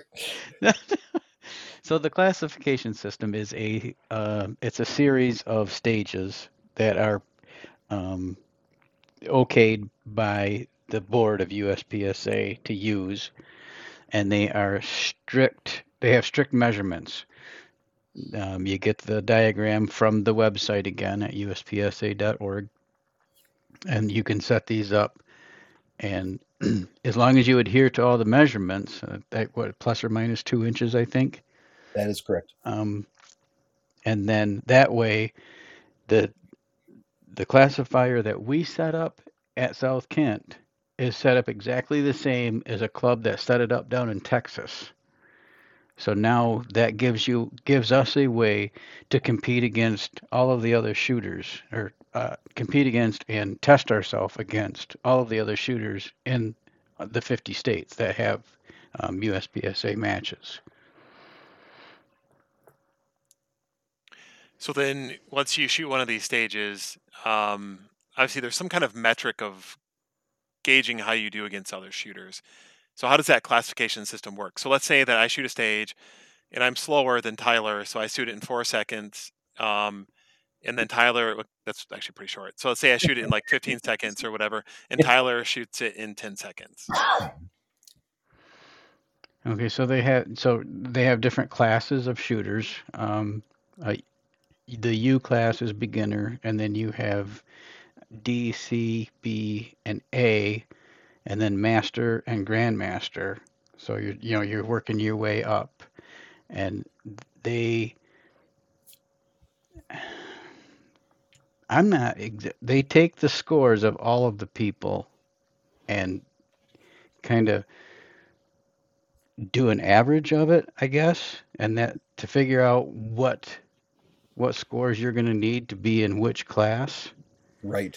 Speaker 4: So the classification system is a uh, it's a series of stages that are um, okayed by the board of U S P S A to use, and they are strict. They have strict measurements. Um, you get the diagram from the website again at U S P S A dot org, and you can set these up. And as long as you adhere to all the measurements, uh, that what plus or minus two inches, I think.
Speaker 3: That is correct.
Speaker 4: Um, and then that way, the the classifier that we set up at South Kent is set up exactly the same as a club that set it up down in Texas. So now that gives you gives us a way to compete against all of the other shooters, or uh, compete against and test ourselves against all of the other shooters in the fifty states that have um, U S P S A matches.
Speaker 2: So then, once you shoot one of these stages, um, obviously there's some kind of metric of gauging how you do against other shooters. So how does that classification system work? So let's say that I shoot a stage and I'm slower than Tyler, so I shoot it in four seconds. Um, and then Tyler, look, that's actually pretty short. So let's say I shoot it in like fifteen seconds or whatever, and Tyler shoots it in ten seconds.
Speaker 4: Okay, so they have so they have different classes of shooters. Um, uh, the U class is beginner, and then you have D, C, B, and A, and then master and grandmaster. So you're you know you're working your way up, and they. I'm not. exa- They take the scores of all of the people, and kind of do an average of it, I guess, and that to figure out what what scores you're going to need to be in which class.
Speaker 3: Right.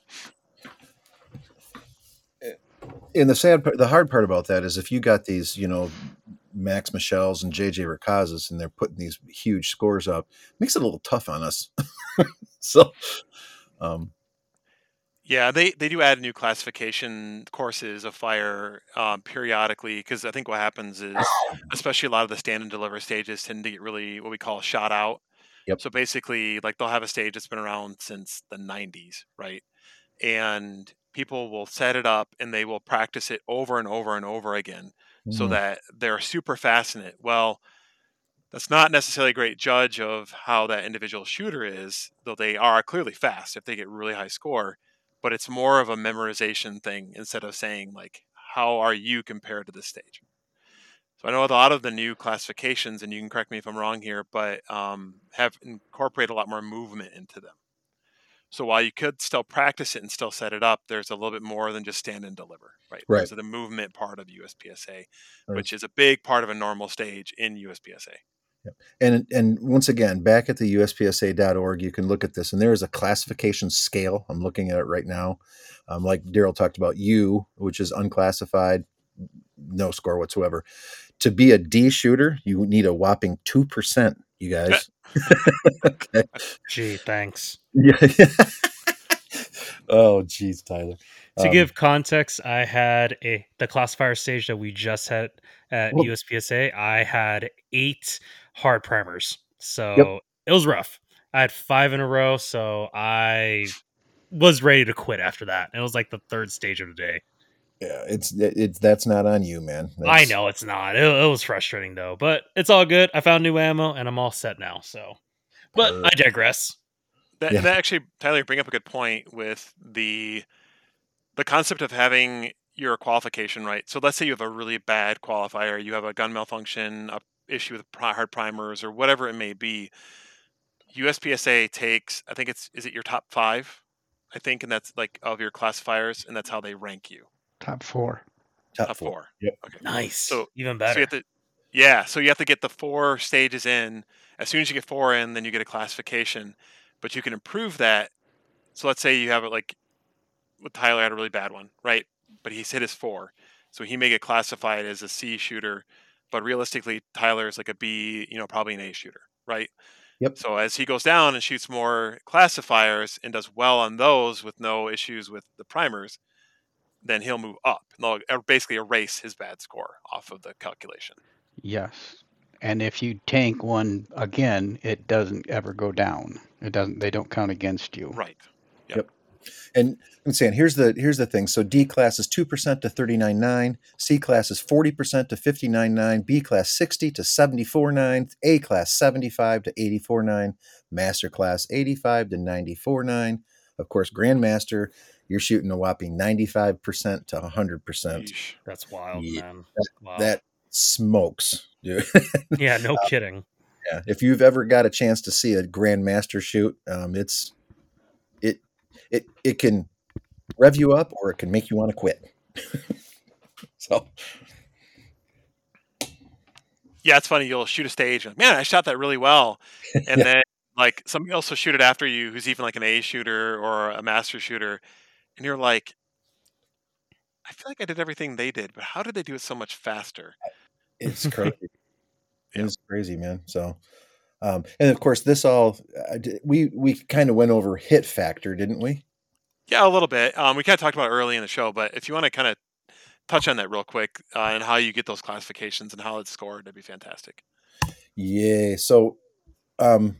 Speaker 3: And the sad part, the hard part about that is if you got these, you know, Max Michelle's and J J Ricazas and they're putting these huge scores up, makes it a little tough on us. so, um,
Speaker 2: Yeah, they, they do add new classification courses of fire um, periodically because I think what happens is, especially a lot of the stand and deliver stages tend to get really what we call shot out.
Speaker 3: Yep.
Speaker 2: So basically, like they'll have a stage that's been around since the nineties, right? And people will set it up and they will practice it over and over and over again so
Speaker 3: Mhm.
Speaker 2: that they're super fast in it. Well, that's not necessarily a great judge of how that individual shooter is, though they are clearly fast if they get really high score. But it's more of a memorization thing instead of saying, like, how are you compared to this stage? So I know a lot of the new classifications, and you can correct me if I'm wrong here, but um, have incorporated a lot more movement into them. So while you could still practice it and still set it up, there's a little bit more than just stand and deliver, right?
Speaker 3: Right.
Speaker 2: There's the movement part of U S P S A,
Speaker 3: Or
Speaker 2: which is a big part of a normal stage in U S P S A.
Speaker 3: And and once again, back at the U S P S A dot org, you can look at this, and there is a classification scale. I'm looking at it right now. Um, like Daryl talked about, U, which is unclassified, no score whatsoever. To be a D shooter, you need a whopping two percent, you guys. Okay.
Speaker 1: Gee, thanks.
Speaker 3: Yeah. Oh, geez, Tyler.
Speaker 1: To
Speaker 3: Um,
Speaker 1: give context, I had a the classifier stage that we just had at
Speaker 3: Well-
Speaker 1: U S P S A. I had eight hard primers, so it was rough. I had five in a row, so I was ready to quit after that. It was like the third stage of the day.
Speaker 3: yeah, it's it's that's not on you, man.
Speaker 1: I
Speaker 3: That's-
Speaker 1: know it's not. It, it was frustrating though, but it's all good. I found new ammo and I'm all set now. So, but
Speaker 3: Uh,
Speaker 1: I digress.
Speaker 2: That,
Speaker 3: Yeah.
Speaker 2: and that actually, Tyler, you bring up a good point with the the concept of having your qualification right. So let's say you have a really bad qualifier, you have a gun malfunction, a issue with pri- hard primers, or whatever it may be. U S P S A takes, I think it's, is it your top five? I think, and that's like of your classifiers, and that's how they rank you.
Speaker 4: Top four.
Speaker 3: top,
Speaker 2: Top
Speaker 3: four.
Speaker 2: four.
Speaker 3: Yep.
Speaker 2: Okay.
Speaker 1: Nice.
Speaker 2: So
Speaker 1: even
Speaker 2: So
Speaker 1: better.
Speaker 2: you have to, yeah. So you have to get the four stages in. As soon as you get four in, then you get a classification. But you can improve that. So let's say you have it like, with Tyler had a really bad one, right? But he's hit his four, so he may get classified as a C shooter. But realistically, Tyler is like a B, you know, probably an A shooter, right?
Speaker 3: Yep.
Speaker 2: So as he goes down and shoots more classifiers and does well on those with no issues with the primers, then he'll move up. And they'll basically erase his bad score off of the calculation.
Speaker 4: Yes. And if you tank one again, it doesn't ever go down. It doesn't. They don't count against you.
Speaker 2: Right.
Speaker 3: And I'm saying here's the here's the thing. So D class is two percent to thirty-nine point nine, C class is forty percent to fifty-nine point nine, B class sixty to seventy-four point nine, A class seventy-five to eighty-four point nine, Master class eighty-five to ninety-four point nine. Of course, Grandmaster, you're shooting a whopping ninety-five percent to one hundred percent.
Speaker 2: Yeesh.
Speaker 1: That's wild,
Speaker 3: Yeah,
Speaker 1: man. Wow.
Speaker 3: That smokes, dude.
Speaker 1: yeah, no kidding.
Speaker 3: Yeah, if you've ever got a chance to see a Grandmaster shoot, um, it's it it it can rev you up or it can make you want to quit. So
Speaker 2: Yeah, it's funny. You'll shoot a stage, and man, I shot that really well, and
Speaker 3: Yeah.
Speaker 2: then like somebody else will shoot it after you, who's even like an A shooter or a master shooter, and you're like, I feel like I did everything they did, but how did they do it so much faster?
Speaker 3: it's crazy.
Speaker 2: Yeah.
Speaker 3: It's crazy, man. So Um, and of course, this all uh, d- we we kind of went over hit factor, didn't we?
Speaker 2: Yeah, a little bit. Um, we kind of talked about it early in the show, but if you want to kind of touch on that real quick uh, and how you get those classifications and how it's scored, that'd be fantastic.
Speaker 3: Yeah. So, um,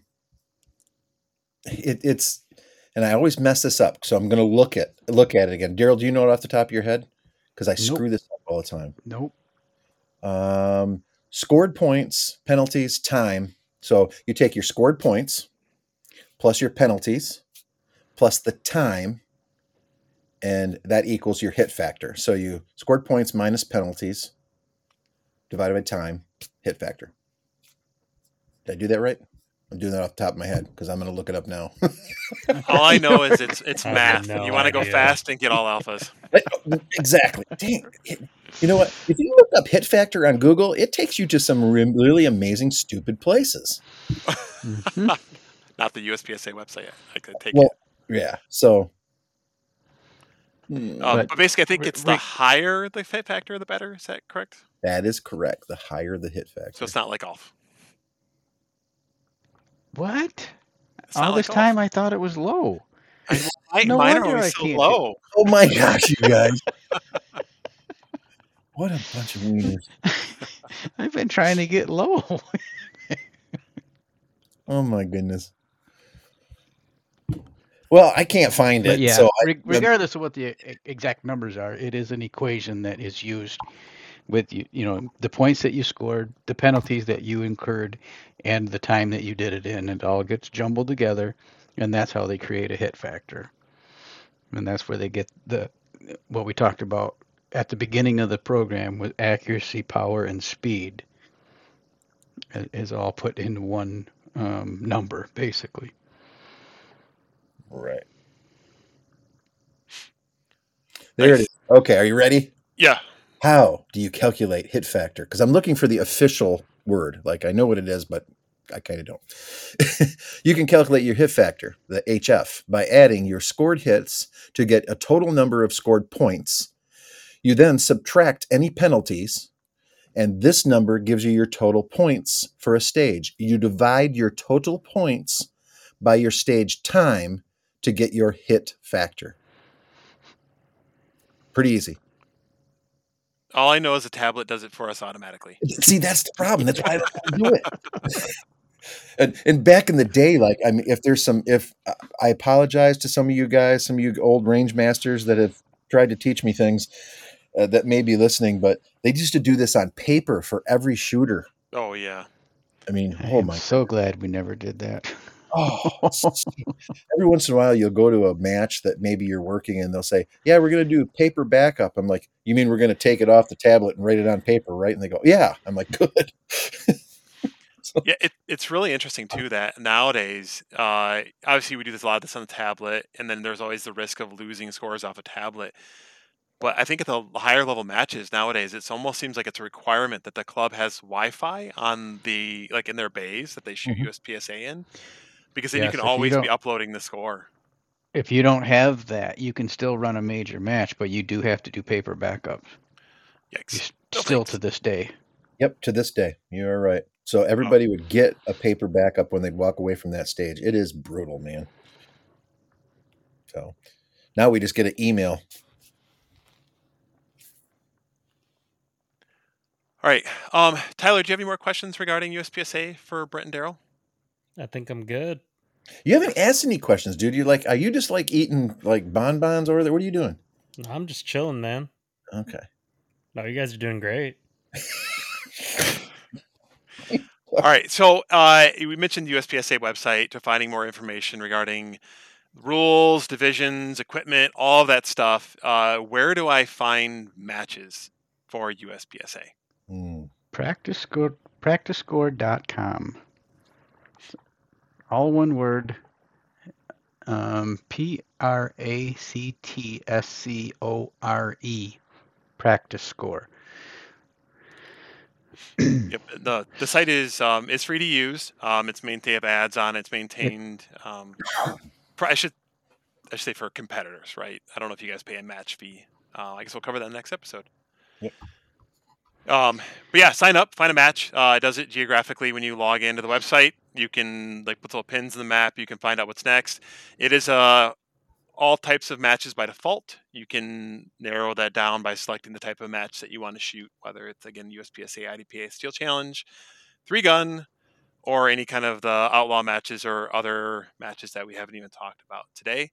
Speaker 3: it, it's, and I always mess this up, so I'm going to look at look at it again. Daryl, do you know it off the top of your head? Because I
Speaker 4: Nope.
Speaker 3: screw this up all the time.
Speaker 4: Nope.
Speaker 3: Um, scored points, penalties, time. So you take your scored points plus your penalties plus the time, and that equals your hit factor. So you scored points minus penalties divided by time, hit factor. Did I do that right? I'm doing that off the top of my head because I'm going to look it up now.
Speaker 2: All I know is it's it's
Speaker 1: I have
Speaker 2: math.
Speaker 1: no
Speaker 2: you want to go
Speaker 1: idea.
Speaker 2: fast and get all alphas.
Speaker 3: Exactly. Dang. It- you know what? If you look up hit factor on Google, it takes you to some re- really amazing, stupid places.
Speaker 4: Mhm.
Speaker 2: Not the U S P S A website. I could take
Speaker 3: Well,
Speaker 2: it.
Speaker 3: yeah. So, hmm,
Speaker 2: Um,
Speaker 4: But
Speaker 2: but basically, I think
Speaker 4: re-
Speaker 2: it's the
Speaker 4: re-
Speaker 2: higher the fit factor, the better. Is that correct?
Speaker 3: that is correct. The higher the hit
Speaker 2: So
Speaker 3: factor.
Speaker 2: it's not like golf.
Speaker 4: What?
Speaker 2: It's not
Speaker 4: All
Speaker 2: like
Speaker 4: this
Speaker 2: golf.
Speaker 4: time I thought it was low.
Speaker 2: I, I,
Speaker 4: No
Speaker 2: mine are
Speaker 4: wonder I
Speaker 2: always so
Speaker 4: can't
Speaker 2: low.
Speaker 3: Oh my gosh, you guys. What a bunch of wieners.
Speaker 4: I've been trying to get low.
Speaker 3: Oh my goodness. Well, I can't find
Speaker 4: But
Speaker 3: it.
Speaker 4: yeah,
Speaker 3: So I,
Speaker 4: re- regardless of what the e- exact numbers are, it is an equation that is used with you, you know, the points that you scored, the penalties that you incurred, and the time that you did it in. It all gets jumbled together, and that's how they create a hit factor. And that's where they get the what we talked about at the beginning of the program with accuracy, power, and speed i- is all put into one um, number, basically.
Speaker 3: right. There
Speaker 2: Nice.
Speaker 3: it is. Okay, are you ready?
Speaker 2: Yeah.
Speaker 3: How do you calculate hit factor? Because I'm looking for the official word. Like I know what it is, but I kind of don't. You can calculate your hit factor, the H F, by adding your scored hits to get a total number of scored points. You then subtract any penalties, and this number gives you your total points for a stage. You divide your total points by your stage time to get your hit factor. Pretty easy.
Speaker 2: All I know is the tablet does it for us automatically.
Speaker 3: See, that's the problem. That's why I don't do it. And, and back in the day, like, I mean, if there's some, if I apologize to some of you guys, some of you old range masters that have tried to teach me things uh, that may be listening, but they used to do this on paper for every shooter.
Speaker 2: Oh yeah.
Speaker 3: I mean,
Speaker 4: I
Speaker 3: oh
Speaker 4: am
Speaker 3: my,
Speaker 4: so glad we never did that.
Speaker 3: oh, every once in a while you'll go to a match that maybe you're working and they'll say, yeah, we're going to do paper backup. I'm like, you mean we're going to take it off the tablet and write it on paper, right? And they go, yeah. I'm like, good.
Speaker 2: Yeah, it, it's really interesting too that nowadays, uh, obviously we do this a lot of this on the tablet, and then there's always the risk of losing scores off a tablet. But I think at the higher level matches nowadays, it almost seems like it's a requirement that the club has Wi-Fi on the like in their bays that they shoot
Speaker 3: Mhm.
Speaker 2: U S P S A in, because then you
Speaker 4: Yes,
Speaker 2: can
Speaker 4: if you
Speaker 2: always be
Speaker 4: don't
Speaker 2: uploading the score.
Speaker 4: if you don't have that, you can still run a major match, but you do have to do paper backups. You
Speaker 2: Yikes!
Speaker 4: s-
Speaker 2: No
Speaker 4: still
Speaker 2: thanks.
Speaker 4: to this day.
Speaker 3: Yep, to this day, you're right. So everybody would get a paper backup when they'd walk away from that stage. It is brutal, man. So now we just get an email.
Speaker 2: All right, um, Tyler, do you have any more questions regarding U S P S A for Brent and Daryl?
Speaker 1: I think I'm good.
Speaker 3: You haven't asked any questions, dude. You like? Are you just like eating like bonbons over there? What are you doing?
Speaker 1: I'm just chilling, man.
Speaker 3: Okay.
Speaker 1: No, you guys are doing great.
Speaker 2: All right, so uh, we mentioned the U S P S A website to finding more information regarding rules, divisions, equipment, all of that stuff. Uh, where do I find matches for U S P S A?
Speaker 3: Hmm.
Speaker 4: Practice score practice score dot com. All one word. Um, P R A C T S C O R E. Practice score.
Speaker 2: Yep, the the site is um, is free to use. Um, it's maintained, they have ads on it. It's maintained. Um, for, I should I should say for competitors, right? I don't know if you guys pay a match fee. Uh, I guess we'll cover that in the next episode.
Speaker 3: Yep.
Speaker 2: Um, but yeah, sign up, find a match. Uh, it does it geographically when you log into the website. You can like put little pins in the map. You can find out what's next. It is uh, all types of matches by default. You can narrow that down by selecting the type of match that you want to shoot, whether it's, again, U S P S A, I D P A, Steel Challenge, three gun, or any kind of the outlaw matches or other matches that we haven't even talked about today.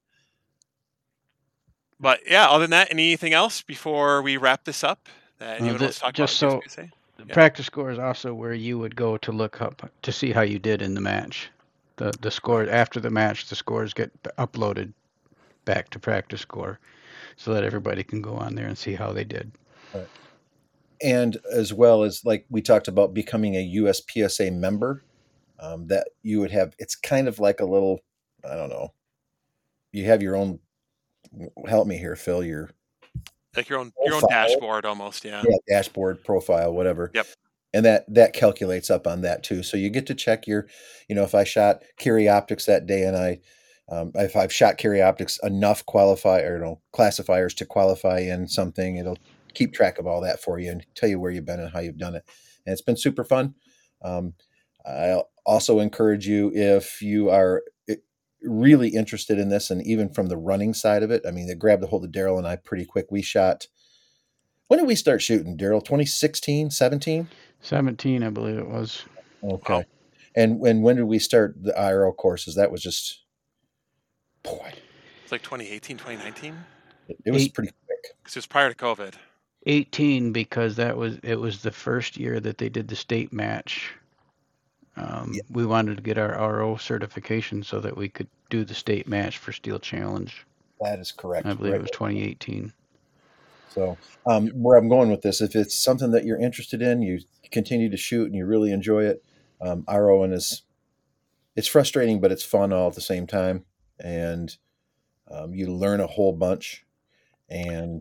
Speaker 2: But yeah, other than that, anything else before we wrap this up that anyone
Speaker 4: Uh,
Speaker 2: wants to talk
Speaker 4: just
Speaker 2: about?
Speaker 4: so
Speaker 2: U S P S A?
Speaker 4: the
Speaker 2: Yeah.
Speaker 4: practice score is also where you would go to look up to see how you did in the match. The the score
Speaker 2: Right.
Speaker 4: after the match, the scores get b- uploaded back to practice score, so that everybody can go on there and see how they did.
Speaker 3: Right. And as well as, like we talked about, becoming a U S P S A member, um, that you would have, it's kind of like a little, I don't know, you have your own, help me here, Phil, your
Speaker 2: Like your own your own
Speaker 3: profile.
Speaker 2: dashboard almost, yeah.
Speaker 3: Yeah, dashboard, profile, whatever.
Speaker 2: Yep.
Speaker 3: And that that calculates up on that too. So you get to check your, you know, if I shot Curie Optics that day, and I, um, if I've shot Curie Optics enough qualify or you know classifiers to qualify in something, it'll keep track of all that for you and tell you where you've been and how you've done it. And it's been super fun. Um, I'll also encourage you, if you are really interested in this, and even from the running side of it, I mean, they grabbed a hold of Daryl and I pretty quick. We shot. When did we start shooting, Daryl? twenty sixteen, seventeen?
Speaker 4: seventeen, I believe it was.
Speaker 3: Okay.
Speaker 2: Wow.
Speaker 3: And when when did we start the I R L courses? That was just, boy,
Speaker 2: It's like twenty eighteen, twenty nineteen,
Speaker 3: it, it was
Speaker 4: Eight-
Speaker 3: pretty quick.
Speaker 2: because it was prior to COVID.
Speaker 4: eighteen, because that was it was the first year that they did the state match. Um,
Speaker 3: Yeah.
Speaker 4: We wanted to get our R O certification so that we could do the state match for Steel Challenge.
Speaker 3: That is correct.
Speaker 4: I believe
Speaker 3: Right.
Speaker 4: it was twenty eighteen.
Speaker 3: So um, where I'm going with this, if it's something that you're interested in, you continue to shoot and you really enjoy it, um, ROing is, it's frustrating, but it's fun all at the same time. And um, you learn a whole bunch. And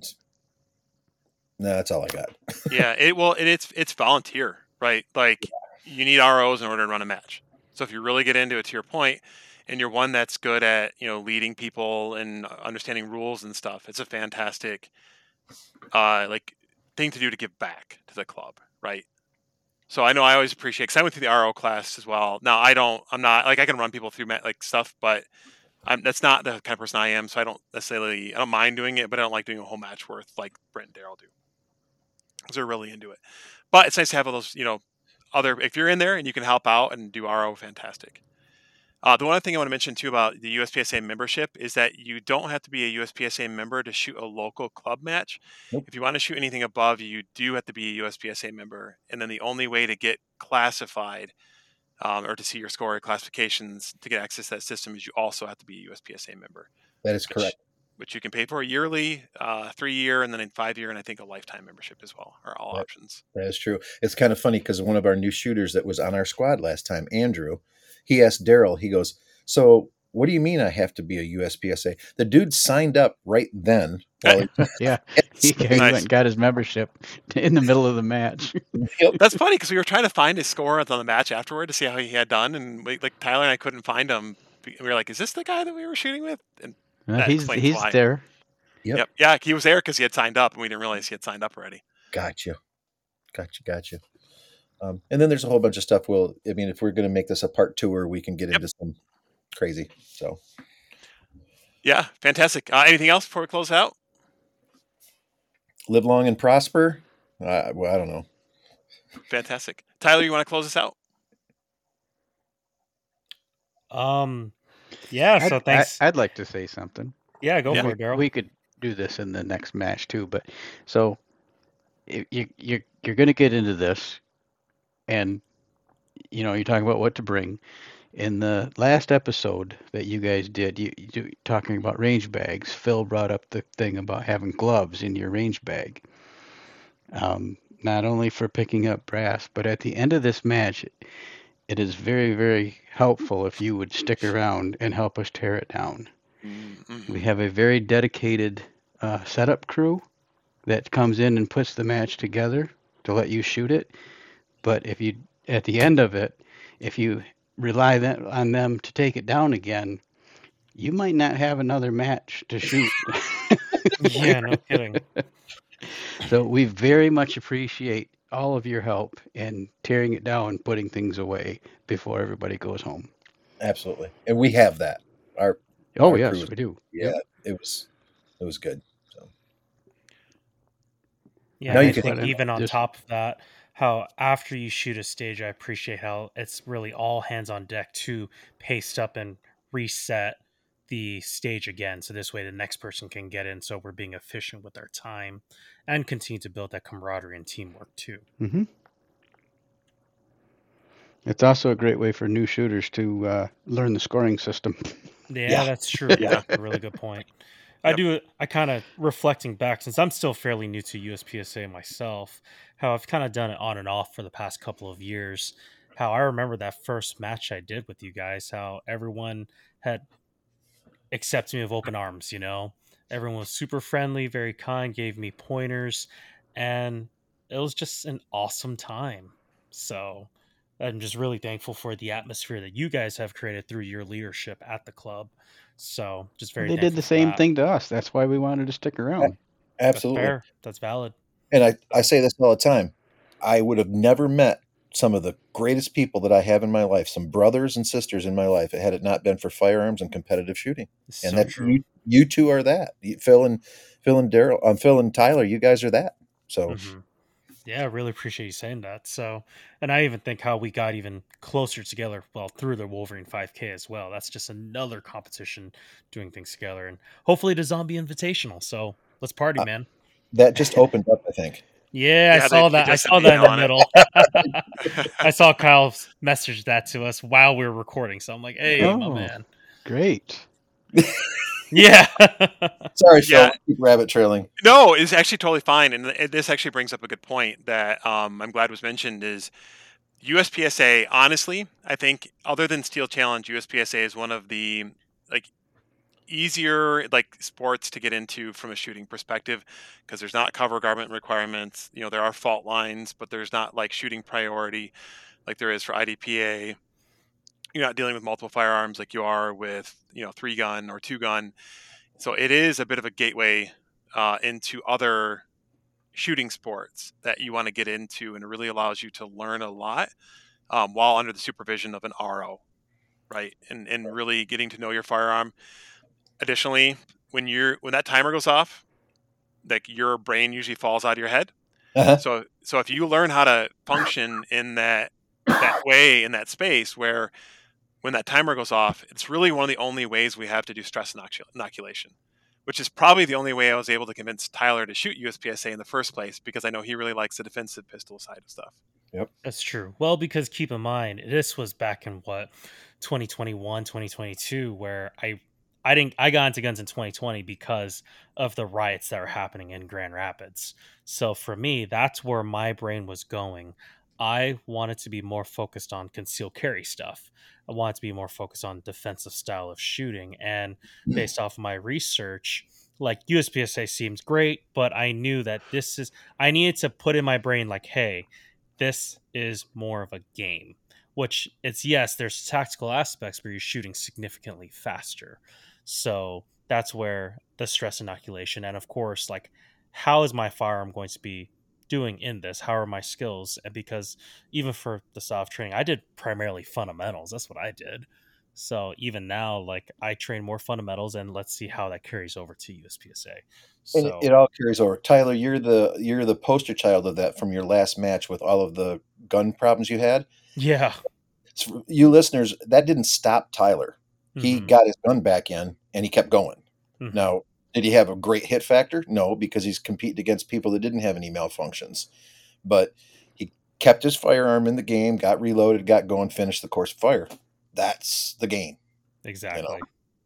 Speaker 3: no, that's all I got.
Speaker 2: Yeah, it well, and it's it's volunteer, right? Like you need R Os in order to run a match. So if you really get into it, to your point, and you're one that's good at you know leading people and understanding rules and stuff, it's a fantastic uh, like thing to do to give back to the club, right? So I know I always appreciate because I went through the R O class as well. Now I don't, I'm not like I can run people through ma- like stuff, but I'm that's not the kind of person I am. So I don't necessarily I don't mind doing it, but I don't like doing a whole match worth like Brent and Daryl do because they're really into it. But it's nice to have all those, you know, other if you're in there and you can help out and do R O, fantastic. Uh, the one other thing I want to mention too about the U S P S A membership is that you don't have to be a U S P S A member to shoot a local club match.
Speaker 3: Nope.
Speaker 2: If you want to shoot anything above, you do have to be a U S P S A member. And then the only way to get classified um, or to see your score or classifications to get access to that system is you also have to be a U S P S A member.
Speaker 3: That is
Speaker 2: which,
Speaker 3: correct.
Speaker 2: Which you can pay for yearly, uh, three year, and then in five year, and I think a lifetime membership as well are all
Speaker 3: Right.
Speaker 2: options.
Speaker 3: That is true. It's kind of funny because one of our new shooters that was on our squad last time, Andrew, he asked Daryl, he goes, so what do you mean I have to be a U S P S A? The dude signed up right then. While he,
Speaker 4: Yeah, he, he
Speaker 2: Nice.
Speaker 4: went and got his membership in the middle of the match.
Speaker 3: Yep.
Speaker 2: That's funny because we were trying to find his score on the match afterward to see how he had done, and we, like Tyler and I couldn't find him. We were like, "Is this the guy that we were shooting with?" And
Speaker 4: Uh,
Speaker 2: That
Speaker 4: he's
Speaker 2: explains
Speaker 4: he's
Speaker 2: why.
Speaker 4: there.
Speaker 3: Yep.
Speaker 2: yep, yeah, he was there because he had signed up, and we didn't realize he had signed up already.
Speaker 3: Gotcha. Gotcha. Gotcha. Um, and then there's a whole bunch of stuff. We'll, I mean, if we're going to make this a part two, where we can get
Speaker 2: Yep.
Speaker 3: into some crazy. So,
Speaker 2: Yeah, fantastic. Uh, anything else before we close out?
Speaker 3: live long and prosper. Uh, well, I don't know.
Speaker 2: Fantastic. Tyler, you want to close us out?
Speaker 1: Um, yeah. So
Speaker 4: I'd,
Speaker 1: thanks.
Speaker 4: I, I'd like to say something.
Speaker 1: yeah, go
Speaker 2: Yeah.
Speaker 1: for
Speaker 4: we,
Speaker 1: it, Daryl.
Speaker 4: we could do this in the next match too, but so you you you're, you're going to get into this, and you know you're talking about what to bring. In the last episode that you guys did, you, you do- talking about range bags. Phil brought up the thing about having gloves in your range bag, um, not only for picking up brass, but at the end of this match, it is very very helpful if you would stick around and help us tear it down.
Speaker 2: Mm-hmm.
Speaker 4: We have a very dedicated uh, setup crew that comes in and puts the match together to let you shoot it. But if you, at the end of it, if you rely that, on them to take it down again, you might not have another match to shoot.
Speaker 1: Yeah, no kidding.
Speaker 4: So we very much appreciate all of your help in tearing it down, putting things away before everybody goes home.
Speaker 3: Absolutely, and we have that. Our
Speaker 4: Oh
Speaker 3: our
Speaker 4: yes,
Speaker 3: crew was,
Speaker 4: we do.
Speaker 3: yeah,
Speaker 4: Yep.
Speaker 3: it was it was good. So
Speaker 1: Yeah,
Speaker 3: now
Speaker 1: and
Speaker 3: you
Speaker 1: I
Speaker 3: can
Speaker 1: think
Speaker 4: But, uh,
Speaker 1: even on
Speaker 4: just
Speaker 1: top of that, how after you shoot a stage, I appreciate how it's really all hands on deck to paste up and reset the stage again. So this way the next person can get in. So we're being efficient with our time and continue to build that camaraderie and teamwork too.
Speaker 4: hmm It's also a great way for new shooters to uh, learn the scoring system.
Speaker 1: Yeah,
Speaker 3: yeah
Speaker 1: that's true.
Speaker 2: Yeah.
Speaker 1: A really good point. I
Speaker 2: Yep.
Speaker 1: do. I kind of reflecting back since I'm still fairly new to U S P S A myself. How I've kind of done it on and off for the past couple of years. How I remember that first match I did with you guys. How everyone had accepted me with open arms. You know, everyone was super friendly, very kind, gave me pointers, and it was just an awesome time. So I'm just really thankful for the atmosphere that you guys have created through your leadership at the club. So just very
Speaker 4: They did
Speaker 1: thankful
Speaker 4: the
Speaker 1: for
Speaker 4: same
Speaker 1: that.
Speaker 4: thing to us. That's why we wanted to stick
Speaker 3: A-
Speaker 4: around.
Speaker 1: That's
Speaker 3: absolutely.
Speaker 1: fair. That's valid.
Speaker 3: And I I
Speaker 2: So
Speaker 3: say this all the time. I would have never met some of the greatest people that I have in my life, some brothers and sisters in my life, had it not been for firearms and competitive shooting.
Speaker 1: It's
Speaker 3: And
Speaker 1: so
Speaker 3: that
Speaker 1: true.
Speaker 3: you you two are that. You- Phil and Phil and Daryl, um, Phil and Tyler, you guys are that. So
Speaker 1: hmm Yeah, I really appreciate you saying that. So, and I even think how we got even closer together, well, through the Wolverine five K as well. That's just another competition doing things together, and hopefully the Zombie Invitational. So let's party,
Speaker 3: uh,
Speaker 1: man.
Speaker 3: that just opened up, I think.
Speaker 1: Yeah, I
Speaker 2: yeah, they,
Speaker 1: saw
Speaker 2: he
Speaker 1: that. I
Speaker 2: just sent
Speaker 1: saw
Speaker 2: the
Speaker 1: that in
Speaker 2: email
Speaker 1: the
Speaker 2: on it.
Speaker 1: middle. I saw Kyle's message that to us while we were recording. So I'm like, hey, my
Speaker 4: Oh,
Speaker 1: man.
Speaker 4: great.
Speaker 1: Yeah.
Speaker 3: Sorry, Phil.
Speaker 2: Yeah.
Speaker 3: I keep rabbit trailing.
Speaker 2: No, it's actually totally fine, and th- this actually brings up a good point that um, I'm glad was mentioned. Is U S P S A, honestly, I think other than Steel Challenge, U S P S A is one of the like easier like sports to get into from a shooting perspective because there's not cover garment requirements. You know, there are fault lines, but there's not like shooting priority like there is for I D P A. You're not dealing with multiple firearms like you are with, you know, three gun or two gun. So it is a bit of a gateway uh, into other shooting sports that you want to get into, and it really allows you to learn a lot um, while under the supervision of an R O, right? And and really getting to know your firearm. Additionally, when you're when that timer goes off, like your brain usually falls out of your head.
Speaker 3: Uh-huh.
Speaker 2: So so if you learn how to function in that that way in that space where when that timer goes off, it's really one of the only ways we have to do stress inocu- inoculation, which is probably the only way I was able to convince Tyler to shoot U S P S A in the first place because I know he really likes the defensive pistol side of stuff.
Speaker 1: That's true. Well, because keep in mind, this was back in what twenty twenty-one, twenty twenty-two, where I I didn't I got into guns in twenty twenty because of the riots that were happening in Grand Rapids. So for me, that's where my brain was going. I wanted to be more focused on concealed carry stuff. I wanted to be more focused on defensive style of shooting. And based off of my research, like U S P S A seems great, but I knew that this is I needed to put in my brain like, hey, this is more of a game, which it's yes, there's tactical aspects where you're shooting significantly faster. So that's where the stress inoculation, and of course, like, how is my firearm going to be doing in this? How are my skills? And because even for the soft training, I did primarily fundamentals. That's what I did. So even now, like, I train more fundamentals, and let's see how that carries over to U S P S A.
Speaker 3: And it,
Speaker 1: So
Speaker 3: it all carries over. Tyler, you're the you're the poster child of that from your last match with all of the gun problems you had.
Speaker 1: yeah.
Speaker 3: So you listeners, that didn't stop Tyler. He
Speaker 1: hmm
Speaker 3: got his gun back in and he kept going.
Speaker 1: hmm
Speaker 3: Now, did he have a great hit factor? No, because he's competing against people that didn't have any malfunctions. But he kept his firearm in the game, got reloaded, got going, finished the course of fire. That's the game, you know.
Speaker 1: Exactly.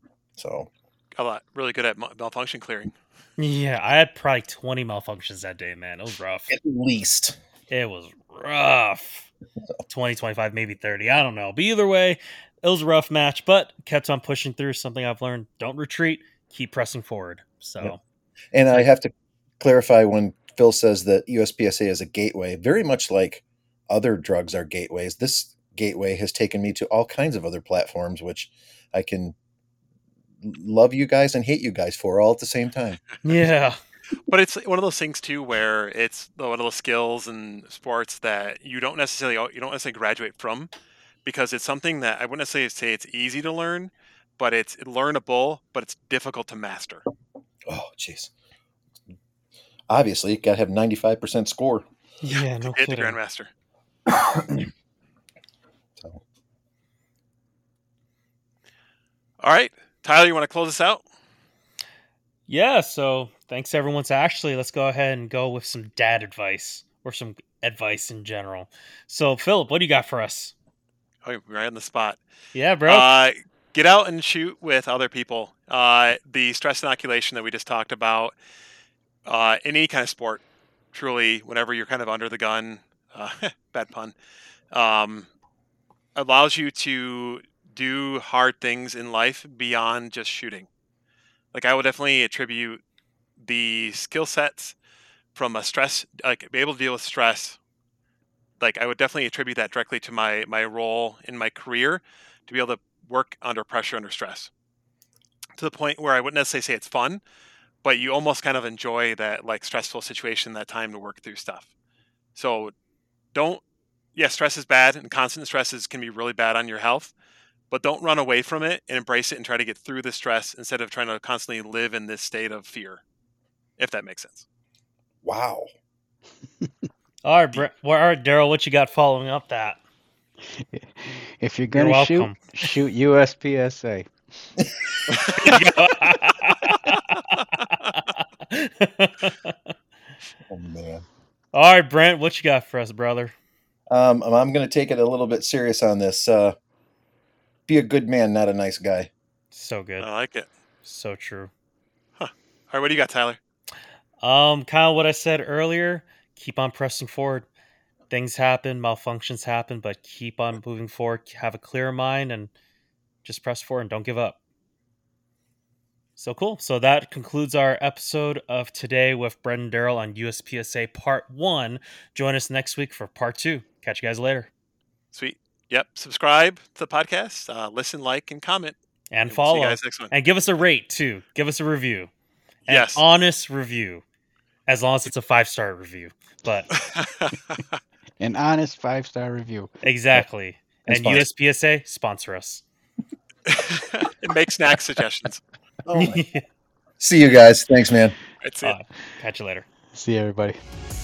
Speaker 3: So
Speaker 2: A lot really good at mal- malfunction clearing.
Speaker 1: Yeah, I had probably twenty malfunctions that day, man. It was rough.
Speaker 3: at least.
Speaker 1: It was rough. twenty, twenty-five, maybe thirty. I don't know. But either way, it was a rough match, but kept on pushing through. Something I've learned. Don't retreat. Keep pressing forward. So,
Speaker 3: Yep. And I have to clarify when Phil says that U S P S A is a gateway, very much like other drugs are gateways. This gateway has taken me to all kinds of other platforms, which I can love you guys and hate you guys for all at the same time.
Speaker 1: yeah.
Speaker 2: But it's one of those things too, where it's one of those skills and sports that you don't necessarily you don't necessarily graduate from, because it's something that I wouldn't necessarily say it's easy to learn, but it's learnable, but it's difficult to master.
Speaker 3: Oh, jeez. Obviously, got to have ninety-five percent score.
Speaker 1: Yeah, no
Speaker 2: Hit the
Speaker 1: kidding.
Speaker 2: Grandmaster.
Speaker 3: So,
Speaker 2: All right, Tyler, you want to close us out?
Speaker 1: Yeah, so thanks everyone. So actually, let's go ahead and go with some dad advice or some advice in general. So Philip, what do you got for us?
Speaker 2: Oh, you're right on the spot.
Speaker 1: Yeah, bro.
Speaker 2: Uh, get out and shoot with other people. Uh, the stress inoculation that we just talked about, uh, any kind of sport, truly, whenever you're kind of under the gun, uh, bad pun, um, allows you to do hard things in life beyond just shooting. Like, I would definitely attribute the skill sets from a stress, like be able to deal with stress. Like, I would definitely attribute that directly to my my role in my career, to be able to work under pressure, under stress, to the point where I wouldn't necessarily say it's fun, but you almost kind of enjoy that like stressful situation, that time to work through stuff. So don't, yeah, stress is bad, and constant stresses can be really bad on your health, but don't run away from it and embrace it and try to get through the stress instead of trying to constantly live in this state of fear, if that makes sense.
Speaker 3: wow.
Speaker 1: All right, Brent, well, all right, Daryl, what you got following up that?
Speaker 4: If you're
Speaker 1: You're
Speaker 4: gonna shoot,
Speaker 1: welcome.
Speaker 4: shoot U S P S A.
Speaker 3: Oh, man.
Speaker 1: All right, Brent, what you got for us, brother?
Speaker 3: Um, I'm going to take it a little bit serious on this. Uh, be a good man, not a nice guy.
Speaker 1: So good.
Speaker 2: I like it.
Speaker 1: So true.
Speaker 2: All right, what do you got, Tyler?
Speaker 1: Um, kind of what I said earlier. Keep on pressing forward. Things happen, malfunctions happen, but keep on moving forward. Have a clear mind and just press forward and don't give up. So cool. So that concludes our episode of today with Brent and Daryl on U S P S A Part One. Join us next week for Part Two. Catch you guys later.
Speaker 2: Sweet. Yep. Subscribe to the podcast. Uh, listen, like, and comment.
Speaker 1: And,
Speaker 2: And we'll see
Speaker 1: follow.
Speaker 2: you guys next one.
Speaker 1: And give us a rate too. Give us a review. An
Speaker 2: Yes.
Speaker 1: honest review. As long as it's a five-star review. But
Speaker 4: An honest five star review.
Speaker 1: exactly.
Speaker 3: That's
Speaker 1: And
Speaker 3: fine.
Speaker 1: U S P S A, sponsor us.
Speaker 2: And make snack suggestions.
Speaker 3: Oh, my. See you guys. Thanks, man.
Speaker 2: That's
Speaker 1: Uh,
Speaker 2: it.
Speaker 1: catch you later.
Speaker 4: See you, everybody.